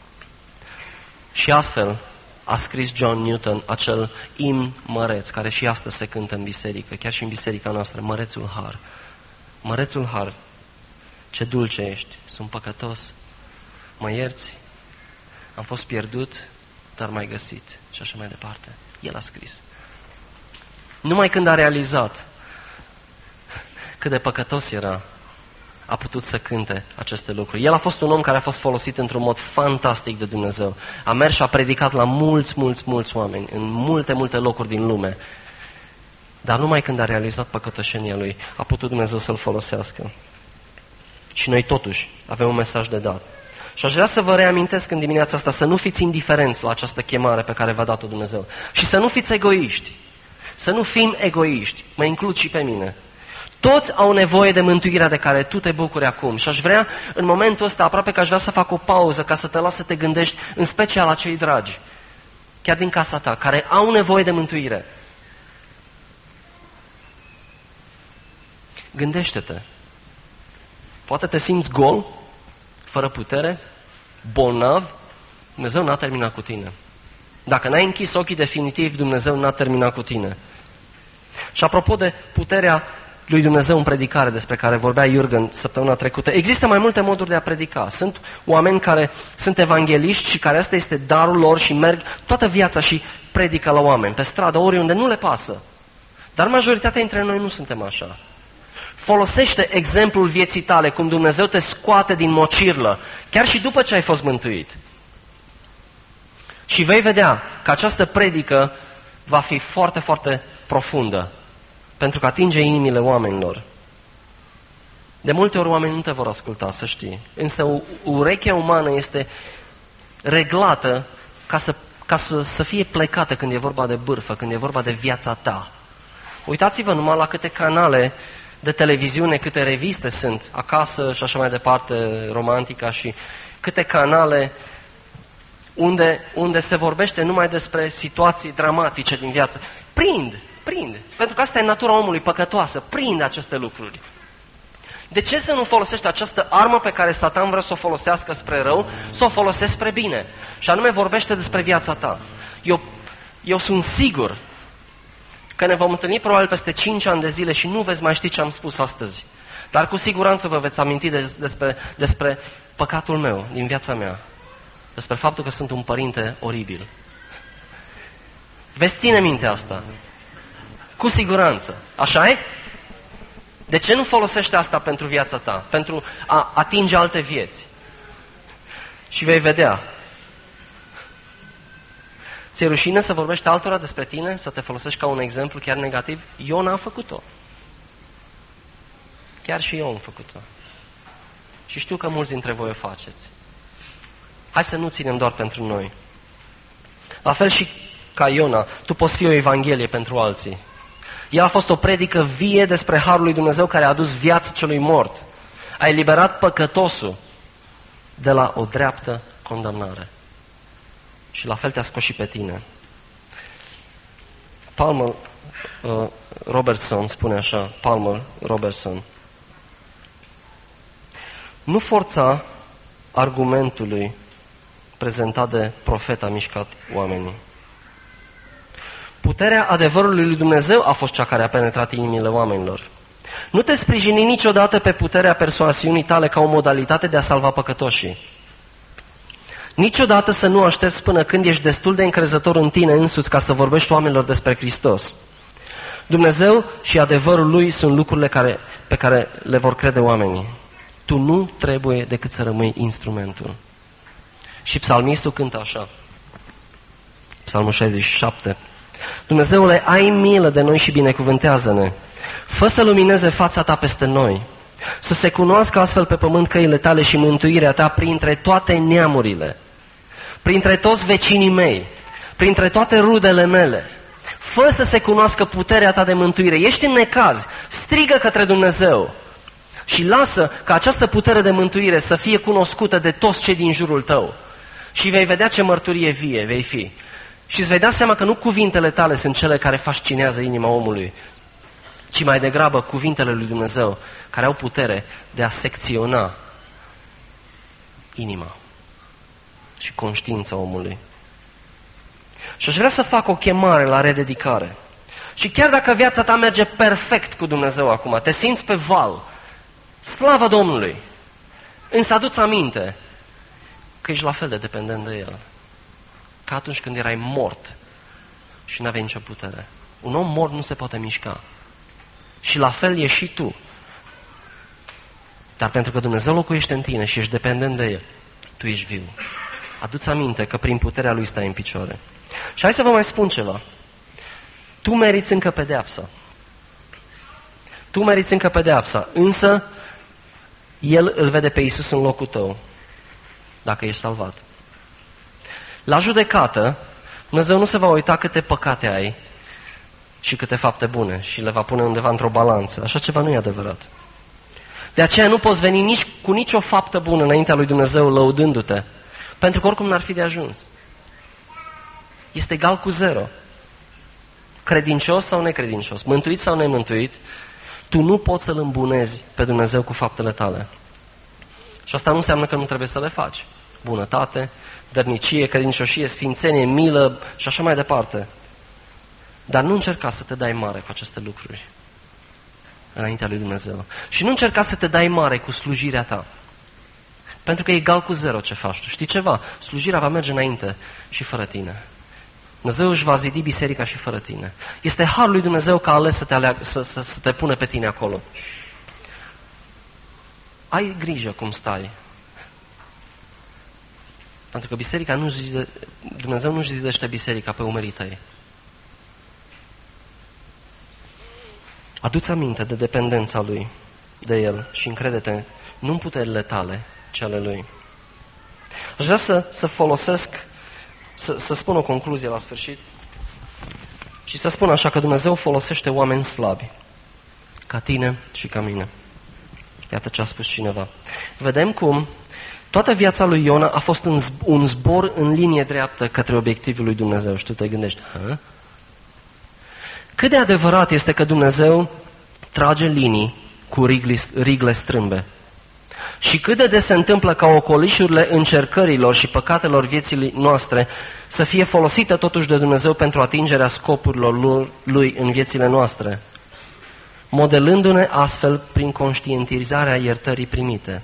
Și astfel a scris John Newton acel imn măreț, care și astăzi se cântă în biserică, chiar și în biserica noastră, Mărețul Har. Mărețul Har, ce dulce ești, sunt păcătos, mă ierți, am fost pierdut, dar m-ai găsit. Și așa mai departe. El a scris. Numai când a realizat cât de păcătos era, a putut să cânte aceste lucruri. El a fost un om care a fost folosit într-un mod fantastic de Dumnezeu. A mers și a predicat la mulți oameni, în multe locuri din lume. Dar numai când a realizat păcătoșenia lui, a putut Dumnezeu să-l folosească. Și noi totuși avem un mesaj de dat. Și aș vrea să vă reamintesc în dimineața asta să nu fiți indiferenți la această chemare pe care v-a dat-o Dumnezeu. Și să nu fiți egoiști. Să nu fim egoiști. Mă includ și pe mine. Toți au nevoie de mântuirea de care tu te bucuri acum. Și aș vrea, în momentul ăsta, aproape că aș vrea să fac o pauză ca să te las să te gândești, în special la cei dragi, chiar din casa ta, care au nevoie de mântuire. Gândește-te. Poate te simți gol, fără putere, bolnav, Dumnezeu n-a terminat cu tine. Dacă n-ai închis ochii definitiv, Dumnezeu n-a terminat cu tine. Și apropo de puterea lui Dumnezeu în predicare, despre care vorbea Jürgen săptămâna trecută, există mai multe moduri de a predica. Sunt oameni care sunt evangeliști și care asta este darul lor și merg toată viața și predică la oameni, pe stradă, oriunde, nu le pasă. Dar majoritatea dintre noi nu suntem așa. Folosește exemplul vieții tale, cum Dumnezeu te scoate din mocirlă, chiar și după ce ai fost mântuit. Și vei vedea că această predică va fi foarte profundă, pentru că atinge inimile oamenilor. De multe ori oamenii nu te vor asculta, să știi. Însă urechea umană este reglată ca să fie plecată când e vorba de bârfă, când e vorba de viața ta. Uitați-vă numai la câte canale de televiziune, câte reviste sunt acasă și așa mai departe, Romantica, și câte canale unde se vorbește numai despre situații dramatice din viață. Prind, pentru că asta e natura omului păcătoasă, prind aceste lucruri. De ce să nu folosești această armă pe care Satan vrea să o folosească spre rău, să o folosești spre bine? Și anume vorbește despre viața ta. Eu sunt sigur că ne vom întâlni probabil peste 5 ani de zile și nu veți mai ști ce am spus astăzi. Dar cu siguranță vă veți aminti despre păcatul meu din viața mea. Despre faptul că sunt un părinte oribil. Veți ține minte asta. Cu siguranță. Așa e? De ce nu folosești asta pentru viața ta? Pentru a atinge alte vieți. Și vei vedea. Ți-e rușine să vorbești altora despre tine? Să te folosești ca un exemplu chiar negativ? Iona a făcut-o. Chiar și eu am făcut-o. Și știu că mulți dintre voi o faceți. Hai să nu ținem doar pentru noi. La fel și ca Iona, tu poți fi o evanghelie pentru alții. El a fost o predică vie despre harul lui Dumnezeu care a adus viață celui mort. A eliberat păcătosul de la o dreaptă condamnare. Și la fel te-a scos și pe tine. Palmer Robertson spune așa, Palmer Robertson: nu forța argumentului prezentat de profet a mișcat oamenii. Puterea adevărului lui Dumnezeu a fost cea care a penetrat inimile oamenilor. Nu te sprijini niciodată pe puterea persoasiunii tale ca o modalitate de a salva păcătoșii. Niciodată să nu aștepți până când ești destul de încrezător în tine însuți ca să vorbești oamenilor despre Hristos. Dumnezeu și adevărul Lui sunt lucrurile pe care le vor crede oamenii. Tu nu trebuie decât să rămâi instrumentul. Și psalmistul cântă așa. Psalmul 67. Dumnezeule, ai milă de noi și binecuvântează-ne. Fă să lumineze fața ta peste noi. Să se cunoască astfel pe pământ căile tale și mântuirea ta printre toate neamurile. Printre toți vecinii mei. Printre toate rudele mele. Fă să se cunoască puterea ta de mântuire. Ești în necaz. Strigă către Dumnezeu. Și lasă ca această putere de mântuire să fie cunoscută de toți cei din jurul tău. Și vei vedea ce mărturie vie vei fi. Și îți vei da seama că nu cuvintele tale sunt cele care fascinează inima omului. ci mai degrabă cuvintele lui Dumnezeu, care au putere de a secționa inima și conștiința omului. Și aș vrea să fac o chemare la rededicare. Și chiar dacă viața ta merge perfect cu Dumnezeu acum, te simți pe val, slavă Domnului, însă adu-ți aminte că ești la fel de dependent de El, ca atunci când erai mort și nu aveai nicio putere. Un om mort nu se poate mișca. Și la fel ești și tu. Dar pentru că Dumnezeu locuiește în tine și ești dependent de El, tu ești viu. Adu-ți aminte că prin puterea Lui stai în picioare. Și hai să vă mai spun ceva. Tu meriți încă pedeapsa. Tu meriți încă pedeapsa, însă El îl vede pe Iisus în locul tău, dacă ești salvat. La judecată, Dumnezeu nu se va uita câte păcate ai și câte fapte bune și le va pune undeva într-o balanță. Așa ceva nu e adevărat. De aceea nu poți veni nici cu nicio faptă bună înaintea lui Dumnezeu lăudându-te, pentru că oricum n-ar fi de ajuns. Este egal cu 0. Credincios sau necredincios, mântuit sau nemântuit, tu nu poți să-L îmbunezi pe Dumnezeu cu faptele tale. Și asta nu înseamnă că nu trebuie să le faci. Bunătate, dărnicie, credincioșie, sfințenie, milă și așa mai departe. Dar nu încerca să te dai mare cu aceste lucruri înaintea lui Dumnezeu. Și nu încerca să te dai mare cu slujirea ta. Pentru că e egal cu 0 ce faci tu. Știi ceva? Slujirea va merge înainte și fără tine. Dumnezeu își va zidi biserica și fără tine. Este harul lui Dumnezeu că a ales să te pune pe tine acolo. Ai grijă cum stai. Pentru că biserica Dumnezeu nu-și zidește biserica pe umerii tăi. Adu-ți aminte de dependența Lui, de El și încrede-te, nu în puterile tale, ci ale Lui. Aș vrea să folosesc, să spun o concluzie la sfârșit și să spun așa că Dumnezeu folosește oameni slabi, ca tine și ca mine. Iată ce a spus cineva. Vedem cum toată viața lui Iona a fost un zbor în linie dreaptă către obiectivul lui Dumnezeu. Și tu te gândești, cât de adevărat este că Dumnezeu trage linii cu rigle strâmbe. Și cât de des se întâmplă ca ocolișurile încercărilor și păcatelor vieții noastre să fie folosite totuși de Dumnezeu pentru atingerea scopurilor Lui în viețile noastre, modelându-ne astfel prin conștientizarea iertării primite,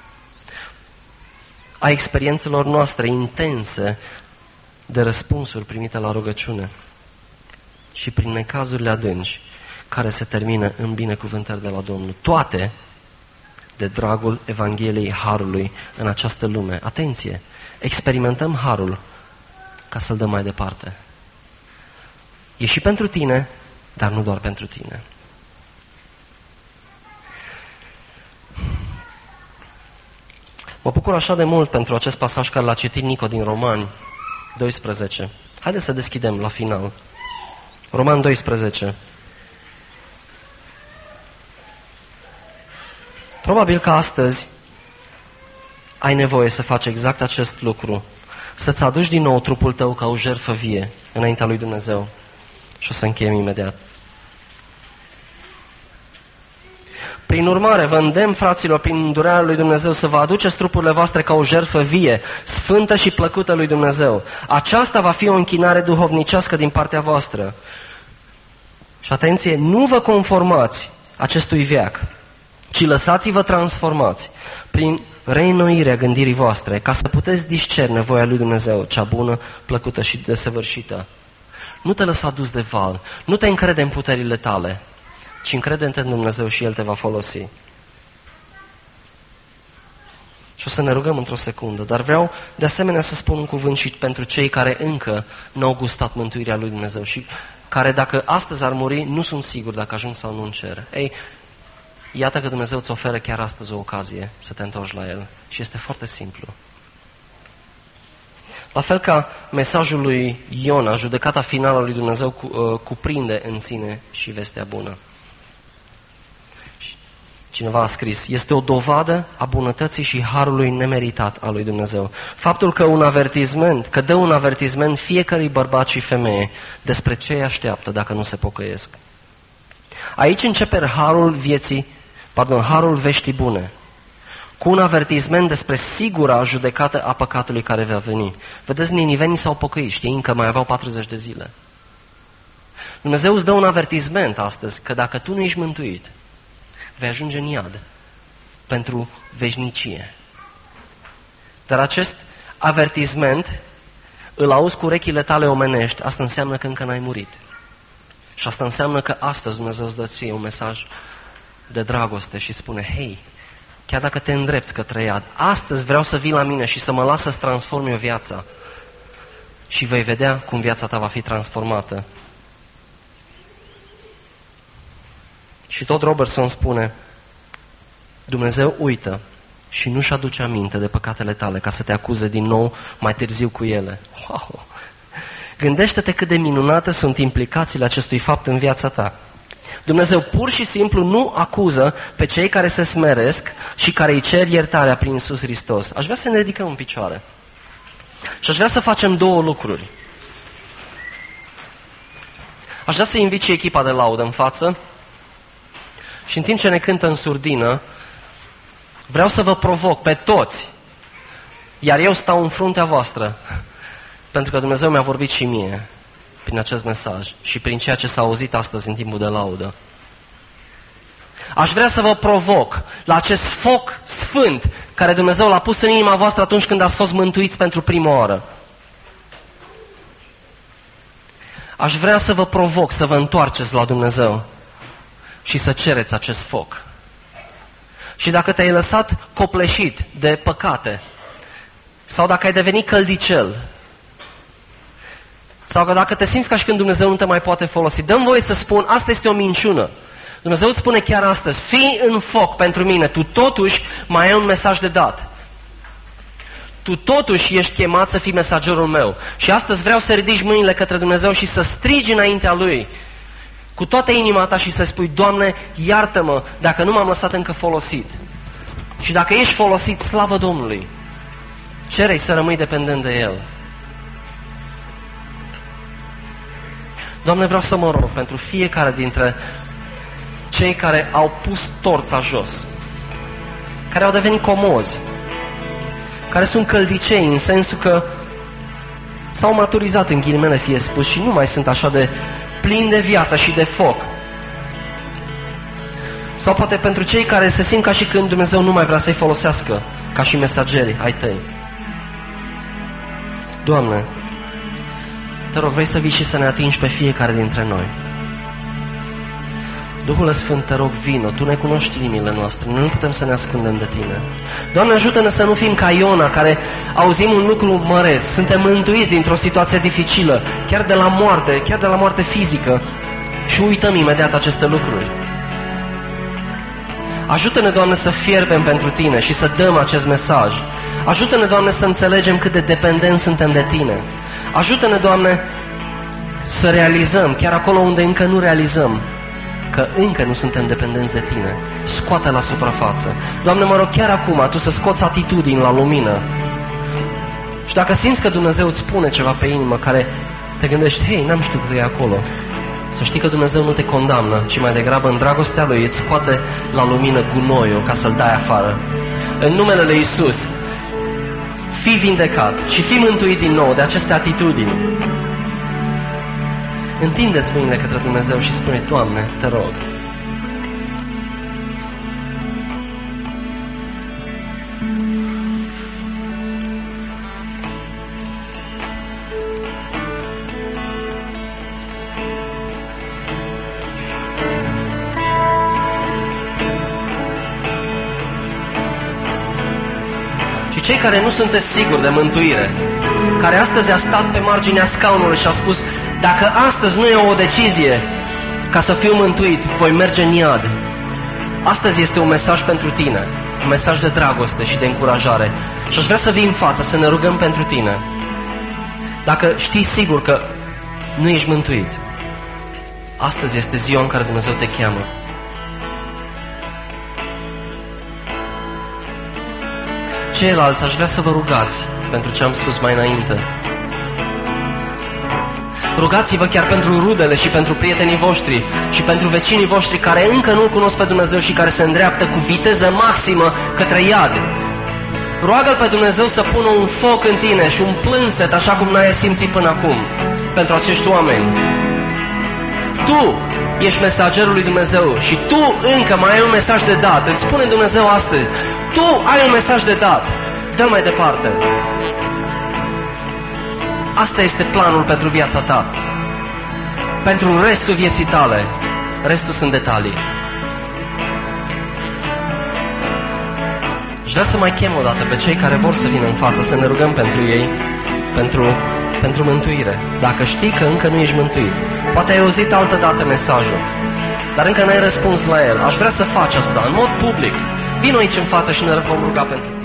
a experiențelor noastre intense de răspunsuri primite la rugăciune și prin necazurile adânci care se termină în binecuvântări de la Domnul. Toate de dragul Evangheliei Harului în această lume. Atenție! Experimentăm Harul ca să-l dăm mai departe. E și pentru tine, dar nu doar pentru tine. Mă bucur așa de mult pentru acest pasaj care l-a citit Nico din Romani 12. Haideți să deschidem la final. Roman 12. Probabil că astăzi ai nevoie să faci exact acest lucru. Să-ți aduci din nou trupul tău ca o jertfă vie înaintea lui Dumnezeu. Și o să încheiem imediat. Prin urmare, vă îndemn, fraților, prin îndurarea lui Dumnezeu, să vă aduceți trupurile voastre ca o jertfă vie, sfântă și plăcută lui Dumnezeu. Aceasta va fi o închinare duhovnicească din partea voastră. Și atenție, nu vă conformați acestui veac, ci lăsați-vă transformați prin reînnoirea gândirii voastre, ca să puteți discerne voia lui Dumnezeu, cea bună, plăcută și desăvârșită. Nu te lăsa dus de val, nu te încrede în puterile tale, ci încrede-te în Dumnezeu și El te va folosi. Și o să ne rugăm într-o secundă, dar vreau de asemenea să spun un cuvânt și pentru cei care încă nu au gustat mântuirea lui Dumnezeu și care dacă astăzi ar muri, nu sunt sigur dacă ajung sau nu în cer. Ei, iată că Dumnezeu îți oferă chiar astăzi o ocazie să te întorci la El și este foarte simplu. La fel ca mesajul lui Iona, judecata finală lui Dumnezeu cuprinde în sine și vestea bună. Cineva a scris, este o dovadă a bunătății și harului nemeritat al lui Dumnezeu. Faptul că dă un avertisment fiecărui bărbat și femeie despre ce îi așteaptă dacă nu se pocăiesc. Aici începe harul veștii bune, cu un avertisment despre sigura judecată a păcatului care va veni. Vedeți, ninivenii s-au pocăit, știind că mai aveau 40 de zile. Dumnezeu îți dă un avertisment astăzi că dacă tu nu ești mântuit, vei ajunge în iad pentru veșnicie. Dar acest avertisment îl auzi cu urechile tale omenești, asta înseamnă că încă n-ai murit. Și asta înseamnă că astăzi Dumnezeu îți dă ție un mesaj de dragoste și spune, hei, chiar dacă te îndrepți către iad, astăzi vreau să vii la mine și să mă las să-ți transformi o viață. Și vei vedea cum viața ta va fi transformată. Și tot Robertson spune, Dumnezeu uită și nu-și aduce aminte de păcatele tale ca să te acuze din nou mai târziu cu ele. Wow! Gândește-te cât de minunate sunt implicațiile acestui fapt în viața ta. Dumnezeu pur și simplu nu acuză pe cei care se smeresc și care îi cer iertarea prin Iisus Hristos. Aș vrea să ne ridicăm în picioare. Și aș vrea să facem două lucruri. Aș vrea să invit și echipa de laudă în față și în timp ce ne cântă în surdină, vreau să vă provoc pe toți, iar eu stau în fruntea voastră, pentru că Dumnezeu mi-a vorbit și mie prin acest mesaj și prin ceea ce s-a auzit astăzi în timpul de laudă. Aș vrea să vă provoc la acest foc sfânt care Dumnezeu l-a pus în inima voastră atunci când ați fost mântuiți pentru prima oară. Aș vrea să vă provoc să vă întoarceți la Dumnezeu și să cereți acest foc. Și dacă te-ai lăsat copleșit de păcate, sau dacă ai devenit căldicel, sau că dacă te simți ca și când Dumnezeu nu te mai poate folosi, dă-mi voie să spun, asta este o minciună. Dumnezeu spune chiar astăzi, fii în foc pentru mine, tu totuși mai ai un mesaj de dat. Tu totuși ești chemat să fii mesagerul meu. Și astăzi vreau să ridici mâinile către Dumnezeu și să strigi înaintea Lui cu toată inima ta și să spui, Doamne, iartă-mă dacă nu m-am lăsat încă folosit. Și dacă ești folosit, slavă Domnului, cere-i să rămâi dependent de El. Doamne, vreau să mă rog pentru fiecare dintre cei care au pus torța jos, care au devenit comozi, care sunt căldicei în sensul că s-au maturizat, în ghilimele fie spus, și nu mai sunt așa de plini de viață și de foc. Sau poate pentru cei care se simt ca și când Dumnezeu nu mai vrea să-i folosească ca și mesageri ai tăi. Doamne, te rog, vrei să vii și să ne atingi pe fiecare dintre noi. Duhul Sfânt, te rog, vino, Tu ne cunoști inimile noastre, noi nu putem să ne ascundem de Tine. Doamne, ajută-ne să nu fim ca Iona, care auzim un lucru măreț, suntem mântuiți dintr-o situație dificilă, chiar de la moarte fizică, și uităm imediat aceste lucruri. Ajută-ne, Doamne, să fierbem pentru Tine și să dăm acest mesaj. Ajută-ne, Doamne, să înțelegem cât de dependenți suntem de Tine. Ajută-ne, Doamne, să realizăm, chiar acolo unde încă nu realizăm, că încă nu suntem dependenți de Tine. Scoate la suprafață. Doamne, mă rog, chiar acum, Tu să scoți atitudini la lumină. Și dacă simți că Dumnezeu îți spune ceva pe inimă care te gândești, hei, n-am știut că e acolo, să știi că Dumnezeu nu te condamnă, ci mai degrabă în dragostea Lui îți scoate la lumină gunoiul ca să-l dai afară. În numele Lui Iisus, fii vindecat și fii mântuit din nou de aceste atitudini. Întinde-ți mâinile către Dumnezeu și spune, Doamne, te rog. Și cei care nu sunteți siguri de mântuire, care astăzi a stat pe marginea scaunului și a spus, dacă astăzi nu e o decizie ca să fiu mântuit, voi merge în iad. Astăzi este un mesaj pentru tine, un mesaj de dragoste și de încurajare. Și aș vrea să vii în față, să ne rugăm pentru tine. Dacă știi sigur că nu ești mântuit, astăzi este ziua în care Dumnezeu te cheamă. Ceilalți, aș vrea să vă rugați pentru ce am spus mai înainte. rugați-vă chiar pentru rudele și pentru prietenii voștri și pentru vecinii voștri care încă nu-L cunosc pe Dumnezeu și care se îndreaptă cu viteză maximă către iad. Roagă-L pe Dumnezeu să pună un foc în tine și un plânset așa cum n-ai simțit până acum pentru acești oameni. Tu ești mesagerul lui Dumnezeu și tu încă mai ai un mesaj de dat. Îți spune Dumnezeu astăzi, tu ai un mesaj de dat. Dă-l mai departe. Asta este planul pentru viața ta. Pentru restul vieții tale. Restul sunt detalii. Și vreau să mai chem o dată pe cei care vor să vină în față, să ne rugăm pentru ei, pentru mântuire. Dacă știi că încă nu ești mântuit, poate ai auzit altă dată mesajul, dar încă n-ai răspuns la el. Aș vrea să faci asta în mod public. Vino aici în față și ne vom ruga pentru tine.